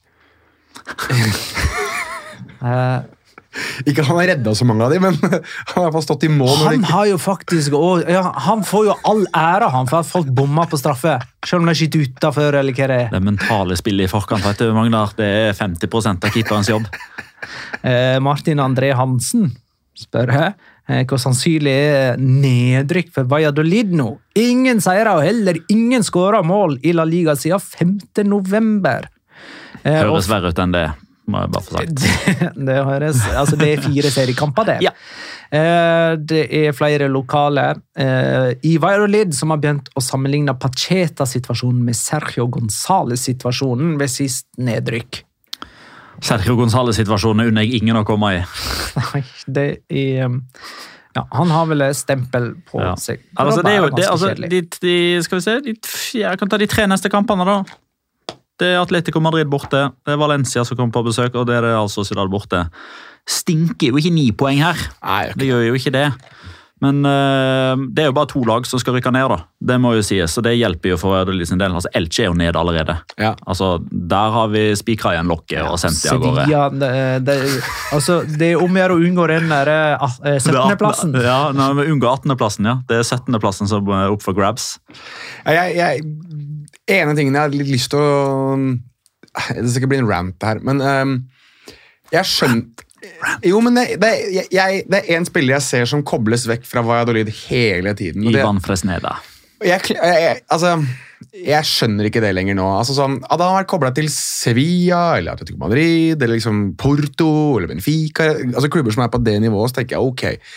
Uh, ikke han har reddet så mange av dem, men han har i hvert fall stått i mål. Han har jo faktisk også, ja, han får jo all ære han for at folk bommer på straffe, selv om det er ikke utenfor eller hva det er. Det mentale spillet i forkant, vet du, Magnar, det er femti prosent av keeperens jobb. uh, Martin André Hansen spør her, uh, hvor sannsynlig er nedrykk for Valladolid nå? Ingen seire og heller ingen skåret mål i La Liga siden femte november. Uh, Høres verre ut enn det, må jeg bare få sagt. Det, det, høres, altså det er fire seriekamper der. Ja. Eh, det er flere lokale eh, i Valladolid som har begynt å sammenligne Pacheta-situasjonen med Sergio González-situasjonen ved sist nedrykk. Sergio González-situasjonen unner jeg ingen å komme i. Nei, det er... Ja, han har vel stempel på ja. seg. Altså, det er jo, det, altså, de, de, skal vi se, de, jeg kan ta de tre neste kampene da. Det er Atletico Madrid borte, det er Valencia som kommer på besøk, og det er det altså Sociedad borte. Stinker jo ikke ni poeng her. Nei, okay. Det gjør jo ikke det. Men uh, det er jo bare to lag som skal rykke ned da. Det må jo sies, så det hjelper jo for Valladolid sin del. Altså, Elche er jo ned allerede. Ja. Altså, der har vi spikret igjen lokket og sendt de av gårde. Ja, det, det, altså, det er om jeg unngår den der uh, syttende plassen. Ja, nei, vi unngår attende plassen, ja. Det er syttende plassen som er opp for grabs. Jeg... jeg ene tingen jeg har litt lyst til å... Det skal ikke bli en rant her, men um, jeg skjønner... Jo, men det, det, jeg, det er en spiller jeg ser som kobles vekk fra Valladolid hele tiden. Ivan Fresneda. Jeg, jeg, jeg, altså, jeg skjønner ikke det lenger nå. Altså, sånn, hadde han vært koblet til Sevilla, eller Atletico Madrid, eller liksom Porto, eller Benfica, altså klubber som er på det nivået, så tenker jeg, ok.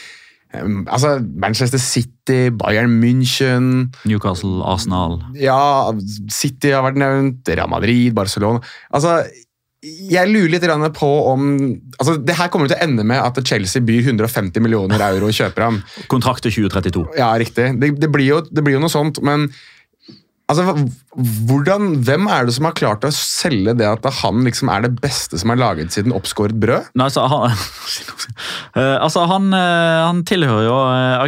Altså, Manchester City, Bayern München... Newcastle, Arsenal... Ja, City har vært nevnt, Real Madrid, Barcelona... Altså, jeg lurer litt på om... Altså, det her kommer til å ende med at Chelsea byr hundre og femti millioner euro og kjøper ham. Kontrakt til tjue trettito. Ja, riktig. Det, det, blir jo, det blir jo noe sånt, men... Altså, hvordan, hvem er det som har klart å selge det at han liksom er det beste som er laget siden oppskåret brød? Nei, altså, han, altså, han, han tilhører jo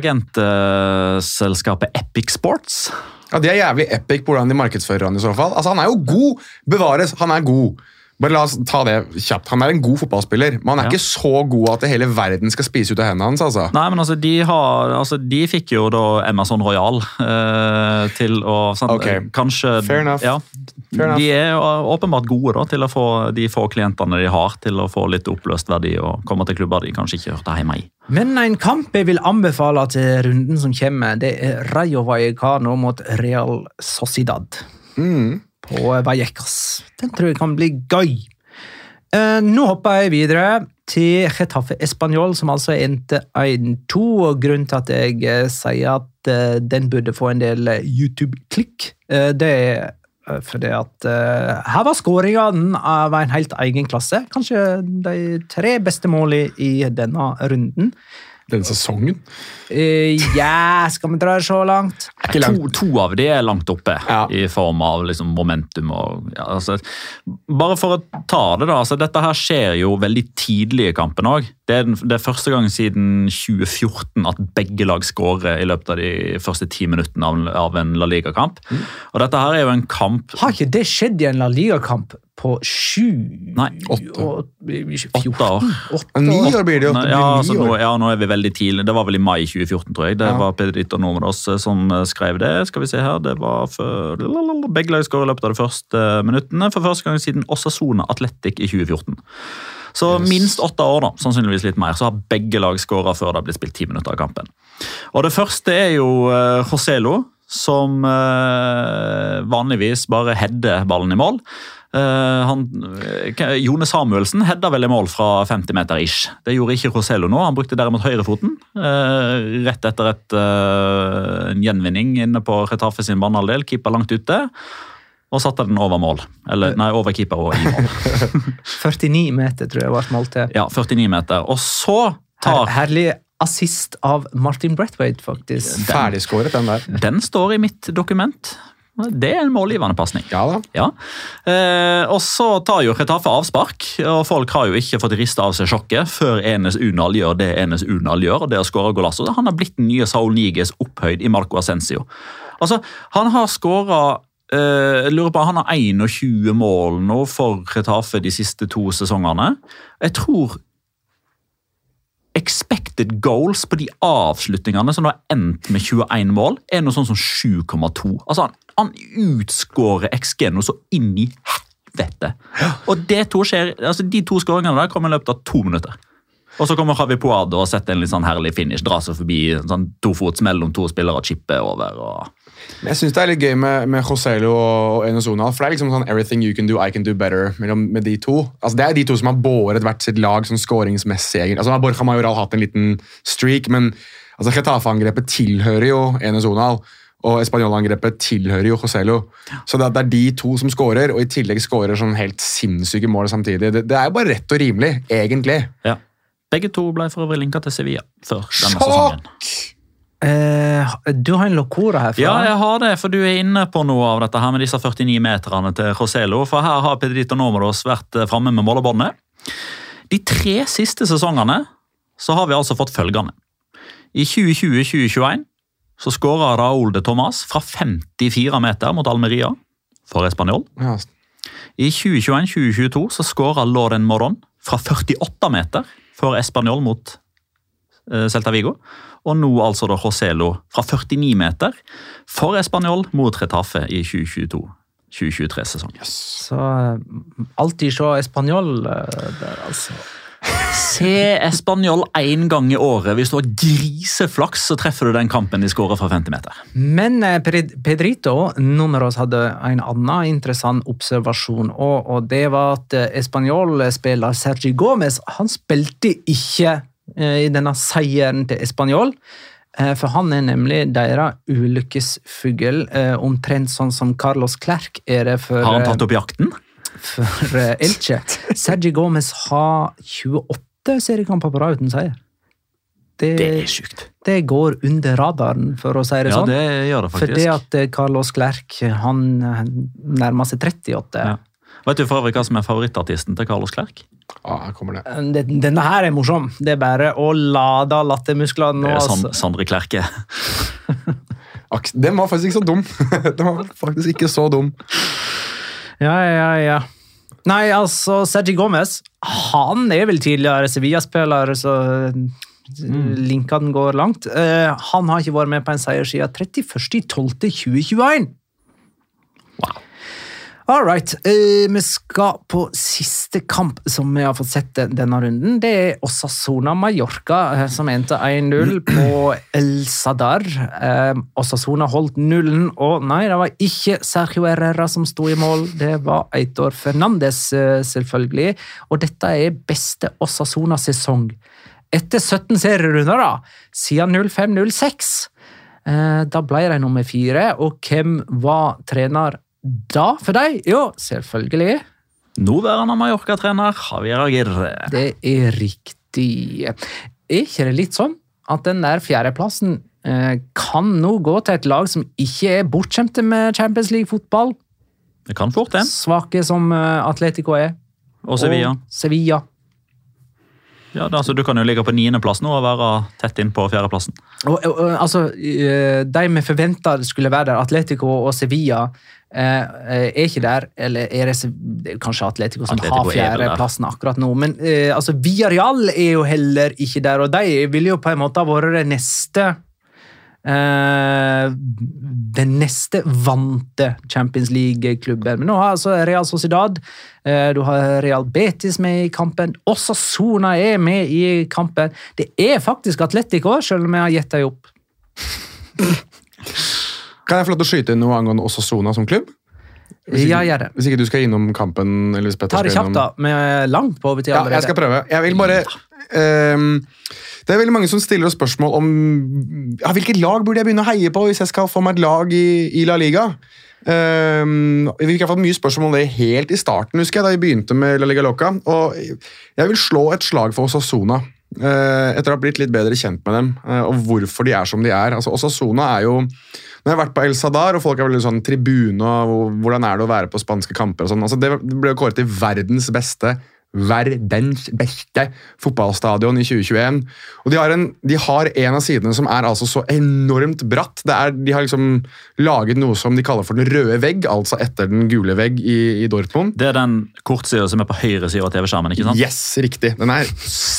agentselskapet Epic Sports. Ja, det er jævlig epic hvordan de markedsfører han i så fall. Altså, han er jo god, bevares, han er god. Bare la oss ta det kjapt. Han er en god fotballspiller, men han er ja. ikke så god at det hele verden skal spise ut av hendene hans, altså. Nei, men altså, de, har, altså, de fikk jo da Amazon Royal eh, til å... Sånn, okay. Kanskje... Fair enough. Ja, Fair de er åpenbart gode da, til å få de få klientene de har, til å få litt oppløst verdi og komme til klubber de kanskje ikke hørte hjemme i. Men en kamp jeg vil anbefale til runden som kommer, det er Rayo Vallecano mot Real Sociedad. Mm. På Vallecas. Den tror jeg kan bli gøy. Uh, nå hopper jeg videre til Getafe Espanyol, som altså endte en to, og grunnen til at jeg uh, sier at uh, den burde få en del uh, YouTube-klikk, uh, det er uh, fordi at uh, her var skåringene av en helt egen klasse. Kanskje de tre beste målene i denne runden. Den sesongen? Uh, ja, skal vi dra det så langt? To, to av de er langt oppe ja. i form av liksom, momentum. Og, ja, altså, bare for å ta det da, altså, dette her skjer jo veldig tidlig i kampen også. Det er, den, det er første gang siden tjue fjorten at begge lag skårer i løpet av de første ti minuttene av, av en La Liga-kamp. Mm. Og dette her er jo en kamp... Har ikke det skjedd i en La Liga-kamp på sju? Nei, åtte. Åtte år. Åtte. Ni år blir det jo. Ja, altså, nå, ja, nå er vi veldig tidlig. Det var vel i mai tjue fjorten, tror jeg. Det ja. var Pedrito Números som skrev det. Skal vi se her. Det var for... Begge lag skårer i løpet av de første minuttene. For første gang siden Osasuna Athletic i tjue fjorten. Så yes. minst åtte år, da, sannsynligvis litt mer, så har begge lag skåret før det har blitt spilt ti minutter av kampen. Og det første er jo uh, Joselu, som uh, vanligvis bare header ballen i mål. Uh, han, uh, Jone Samuelsen hedda vel i mål fra femti meter ish. Det gjorde ikke Joselu nå. Han brukte derimot høyrefoten uh, rett etter et, uh, en gjenvinning inne på Getafe sin banehalvdel. Keeper langt ute. Og satte den over mål. Eller, nei, over keeper og i mål. førtini meter, tror jeg var mål til. Ja, førtini meter. Og så tar... Her, herlig assist av Martin Braithwaite, faktisk. Ferdigskåret, den der. Den står i mitt dokument. Det er en målgivende passning. Ja da. Ja. Eh, og så tar jo Getafe avspark, og folk har jo ikke fått riste av seg sjokket før Enes Unal gjør det Enes Unal gjør, og det å skåre golasso. Han har blitt den nye Saul Niguez opphøyd i Marco Asensio. Altså, han har skåret Uh, jeg lurer på, Han har einogtjue mål nå for Getafe de siste to sesongene. Jeg tror expected goals på de avslutningene som har endt med tjueen mål, er noe sånn som sju komma to. Altså, han, han utskårer X G noe så inn i helvete. Og det to skjer, altså de to skåringene der kommer i løpet av to minutter. Og så kommer Javi Puado og setter en litt sånn herlig finish, drar seg forbi sånn tofots mellom to spillere og chipper over. Og... Jeg synes det er litt gøy med, med Joselu og Enes Unal, for det er liksom sånn everything you can do, I can do better mellom, med de to. Altså, det er de to som har båret hvert sitt lag sånn skåringsmessig. Altså, Borja Majoral har hatt en liten streak, men altså, Getafe-angrepet tilhører jo Enes Unal, og Espanyol-angrepet tilhører jo Joselu. Så det, det er de to som skårer, og i tillegg skårer sånn helt sinnssyke mål samtidig. Det, det er jo bare rett og rimelig, egentlig. Ja. Begge to ble for øvrig linket til Sevilla før denne sesongen. Eh, du har en lokora herfra. Ja, jeg har det, for du er inne på noe av dette her med disse førtini meterne til Joselu, for her har Pedrito Números vært framme med målebåndet. De tre siste sesongene så har vi altså fått følgende. I tjue tjue tjue tjueen så skåret Raúl de Tomàs fra femtifire meter mot Almeria for Espanyol. Ja. I tjue tjueen tjue tjueto så skåret Loren Morón fra førtiåtte meter for Espanyol mot uh, Celta Vigo. Og nå altså da Joselu fra førtini meter for Espanyol mot Getafe i tjue tjueto tjue tjuetre-sesongen. Yes. Så uh, alltid så Espanyol uh, der, altså. Se Espanyol en gang i året. Hvis du har griseflaks, så treffer du den kampen de skårer fra femti meter. Men uh, Pedrito Números hadde en annen interessant observasjon, og, og det var at uh, Espanyol-spiller Sergi Gómez, han spilte ikke i denne seieren til Espanyol. For han er nemlig deres ulykkesfugl, omtrent sånn som Carlos Clerc er det for... Har han tatt opp jakten? For Elche. Sergi Gomez har tjueåtte seriekamper på rad uten seier. Det, det er sykt. Det går under radaren, for å si det ja, sånn. Ja, det gjør det faktisk. For det at Carlos Clerc, han nærmer seg trettiåtte. Ja. Vet du for øvrig hva som er favorittartisten til Carlos Clerc? Ja, her kommer det. Denne her er morsom. Det er bare å lade lattermusklene nå. Det er Sand, Sandre Klerke. Den var faktisk ikke så dum. Den var faktisk ikke så dum. Ja, ja, ja. Nei, altså, Sergi Gomez, han er vel tidligere Sevilla-spiller, så mm. linkene går langt. Uh, han har ikke vært med på en seier siden trettiførste desember tjue tjueén. Wow. All right, uh, vi skal på siste kamp som vi har fått sett denne runden. Det er Osasuna Mallorca som endte én null på El Sadar. Uh, Osasuna holdt nullen, og nei, det var ikke Sergio Herrera som stod i mål. Det var Eitor Fernandes, uh, selvfølgelig. Og dette er beste Osasuna-sesong. Etter sytten serierunder da, siden null fem null seks. Uh, da ble de nummer fire, og hvem var trener da for deg? Jo, selvfølgelig. Nåværende Mallorca-trener Javier Aguirre. Det er riktig. Er ikke det litt sånn at den der fjerdeplassen eh, kan nå gå til et lag som ikke er bortskjemte med Champions League-fotball? Det kan fort det. Svake som eh, Atletico er. Og Sevilla. Og Sevilla. Ja, det, altså, du kan jo ligge på niende plass nå og være tett inn på fjerdeplassen. Og, og, og, altså, de vi forventet skulle være der, Atletico og Sevilla, eh, er ikke der, eller er det, det er kanskje Atletico som Atletico har fjerdeplassen akkurat nå, men eh, altså, Villarreal er jo heller ikke der, og de vil jo på en måte ha vært det neste Uh, den neste vante Champions League-klubben. Men nå har altså Real Sociedad, uh, du har Real Betis med i kampen, Osasuna er med i kampen. Det er faktisk Atletico, selv om jeg har gitt deg opp. Kan jeg få lov til å skyte inn noe angående Osasuna som klubb? Hvis ikke, ja, gjør det. Hvis ikke du skal innom kampen, eller hvis Petter Ta det kjapt da, med langt på overtid allerede. Ja, jeg skal prøve. Jeg vil bare... Um, det er veldig mange som stiller spørsmål om ja, hvilket lag burde jeg begynne å heie på hvis jeg skal få meg et lag i, i La Liga. Um, vi har fått mye spørsmål om det helt i starten, husker jeg, da vi begynte med La Liga Loca. Og jeg vil slå et slag for Osasuna, uh, etter å ha blitt litt bedre kjent med dem, uh, og hvorfor de er som de er. Altså, Osasuna er jo... Når jeg har vært på El Sadar, og folk er veldig sånn tribune, og hvordan er det å være på spanske kamper og sånn. Altså, det ble jo kåret til verdens beste verdens beste fotballstadion i tjue tjueen. Og de har, en, de har en av sidene som er altså så enormt bratt. Det er, de har liksom laget noe som de kaller for den røde vegg, altså etter den gule vegg i, i Dortmund. Det er den kortsiden som er på høyre siden av T V-skjermen, ikke sant? Yes, riktig. Den er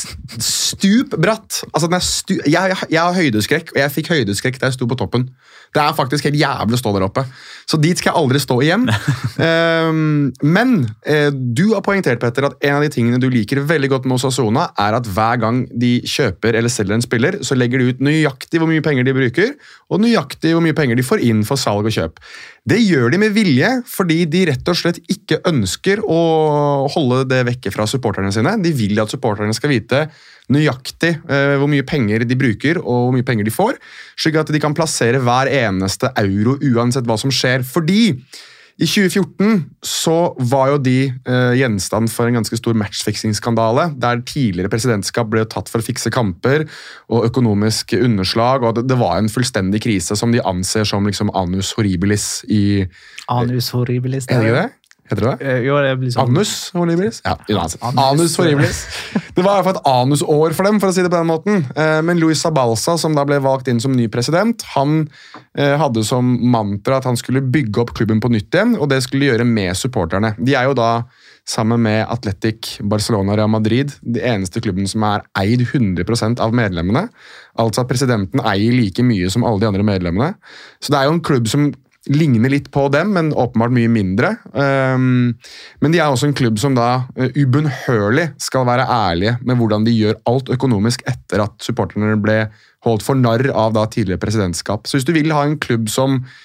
stup bratt. Altså, den er stu, jeg, jeg, jeg har høydeskrekk, og jeg fikk høydeskrekk da jeg sto på toppen. Det er faktisk helt jævlig å stå der oppe. Så dit skal jeg aldri stå igjen. um, men uh, du har poengtert, Petter, at en av de tingene du liker veldig godt med Osasuna, er at hver gang de kjøper eller selger en spiller, så legger de ut nøyaktig hvor mye penger de bruker, og nøyaktig hvor mye penger de får inn for salg og kjøp. Det gjør de med vilje, fordi de rett og slett ikke ønsker å holde det vekke fra supporterne sine. De vil at supporterne skal vite nøyaktig eh, hvor mye penger de bruker og hvor mye penger de får, slik at de kan plassere hver eneste euro uansett hva som skjer. Fordi i tjue fjorten så var jo de eh, gjenstand for en ganske stor matchfixingsskandale, der tidligere presidentskap ble tatt for å fikse kamper og økonomisk underslag, og det, det var en fullstendig krise som de anser som liksom anus horribilis i... Anus horribilis? Er det ikke det? Heter det det? Jo, det blir sånn. Anus horribilis? Ja, Anus, anus horribilis. Det var i hvert fall et anusår for dem, for å si det på den måten. Men Luis Sabalsa, som da ble valgt inn som ny president, han hadde som mantra at han skulle bygge opp klubben på nytt igjen, og det skulle gjøre med supporterne. De er jo da, sammen med Atletic, Barcelona og Real Madrid, de eneste klubben som er eid hundre prosent av medlemmene. Altså at presidenten eier like mye som alle de andre medlemmene. Så det er jo en klubb som ligner litt på dem, men åpenbart mye mindre. Um, men de er også en klubb som da uh, ubønnhørlig skal være ærlige med hvordan de gjør alt økonomisk etter at supporterne ble holdt for narr av da tidligere presidentskap. Så hvis du vil ha en klubb som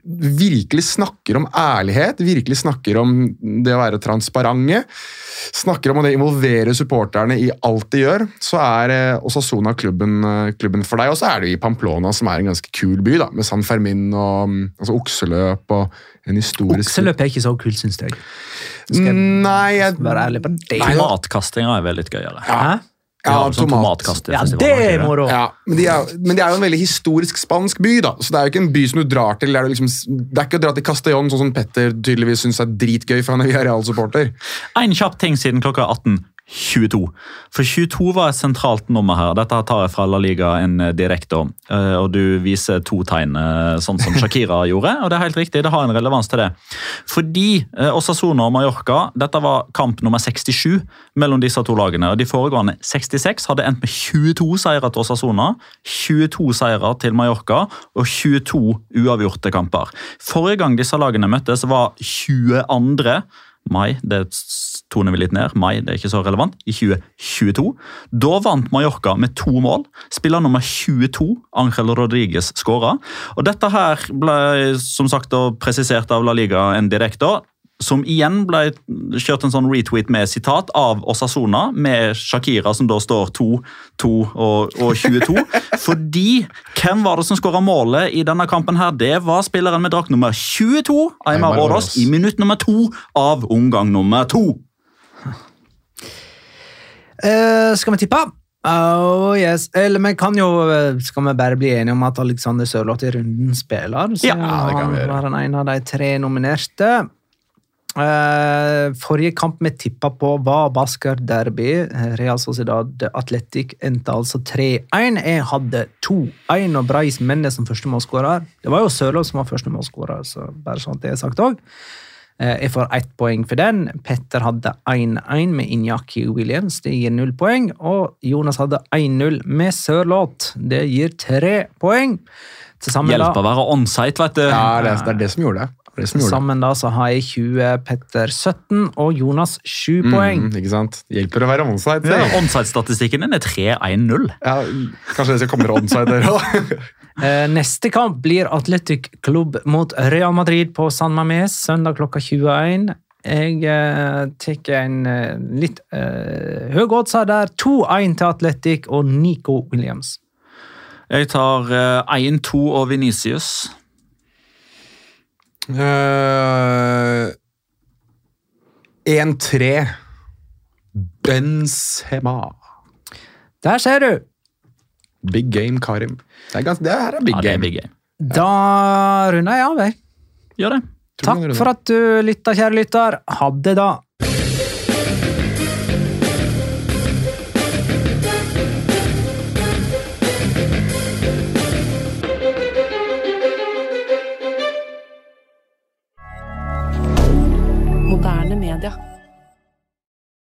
virkelig snakker om ærlighet, virkelig snakker om det å være transparente, snakker om å involvere supporterne i alt de gjør, så er Osasuna klubben, klubben for deg. Og så er det jo i Pamplona, som er en ganske kul by, da, med San Fermin og altså okseløp og en historisk... Okseløp er ikke så kult, synes jeg. Skal jeg Nei, jeg... være ærlig på det. Tomatkastinga er veldig gøyere. Hæ? Ja, sånn tomat. Ja, det er moro. Ja, men, de er, men de er jo en veldig historisk spansk by, da. Så det er jo ikke en by som du drar til. Det er, liksom, det er ikke å dra til Castellón, sånn som Petter tydeligvis synes er dritgøy, for han er Villarreal-supporter. En kjapp ting siden klokka atten tjueto. For tjueto var et sentralt nummer her. Dette tar jeg fra La Liga en direktor, og du viser to tegn, sånn som Shakira gjorde, og det er helt riktig, det har en relevans til det. Fordi Osasuna og Mallorca, dette var kamp nummer sekstisju mellom disse to lagene, og de foregående sekstiseks hadde endt med tjueto seire til Osasuna, tjueto seire til Mallorca, og tjueto uavgjorte kamper. Forrige gang disse lagene møttes var tjueandre mai, det toner vi litt ned, mai, det er ikke så relevant, i tjue tjueto. Da vant Mallorca med to mål. Spiller nummer tjueto, Ángel Rodríguez, skåret. Og dette her ble, som sagt, presisert av La Liga en direktor, som igjen ble kjørt en sånn retweet med sitat av Osasuna, med Shakira som da står to, to og, og tjueto. Fordi, hvem var det som skåret målet i denne kampen her? Det var spilleren med drakt nummer tjueto, Aimar Oros, i minutt nummer to av omgang nummer to. Uh, skal vi tippe? Oh yes, eller vi kan jo, skal vi bare bli enige om at Alexander Sørloth i runden spiller, så ja, det kan vi gjøre. Han var en av de tre nominerte. Uh, forrige kamp vi tippet på var Basker Derby. Real Sociedad Athletic endte altså tre en. Jeg hadde to en og Brais Mendes som første målskårer. Det var jo Sørloth som var første målskårer, så bare sånn at det er sagt også. Uh, jeg får ett poeng for den. Petter hadde en en med Iñaki Williams, det gir null poeng. Og Jonas hadde en null med Sørloth, det gir tre poeng. Hjelp å være on-site, vet du. Ja, det er, det er det som gjorde det. det som gjorde Sammen da så har jeg tjue, Petter sytten og Jonas sju poeng. Mm, ikke sant? Hjelper å være onside. Ja, onside-statistikken din er tre en null. Ja, kanskje det skal komme onside der også. Neste kamp blir Athletic Club mot Real Madrid på San Mamés, søndag klokka tjueen. Jeg uh, tar en uh, litt uh, høy odds her der. to en til Athletic og Nico Williams. Jeg tar en to uh, og Vinicius. en tre Benzema. Der ser du. Big game, Karim. Det, er ganske, det her er big ja, det er game. big game. Da runder jeg av, jeg. Gjør det. Takk for at du lytta, kjære lytter. Ha det da.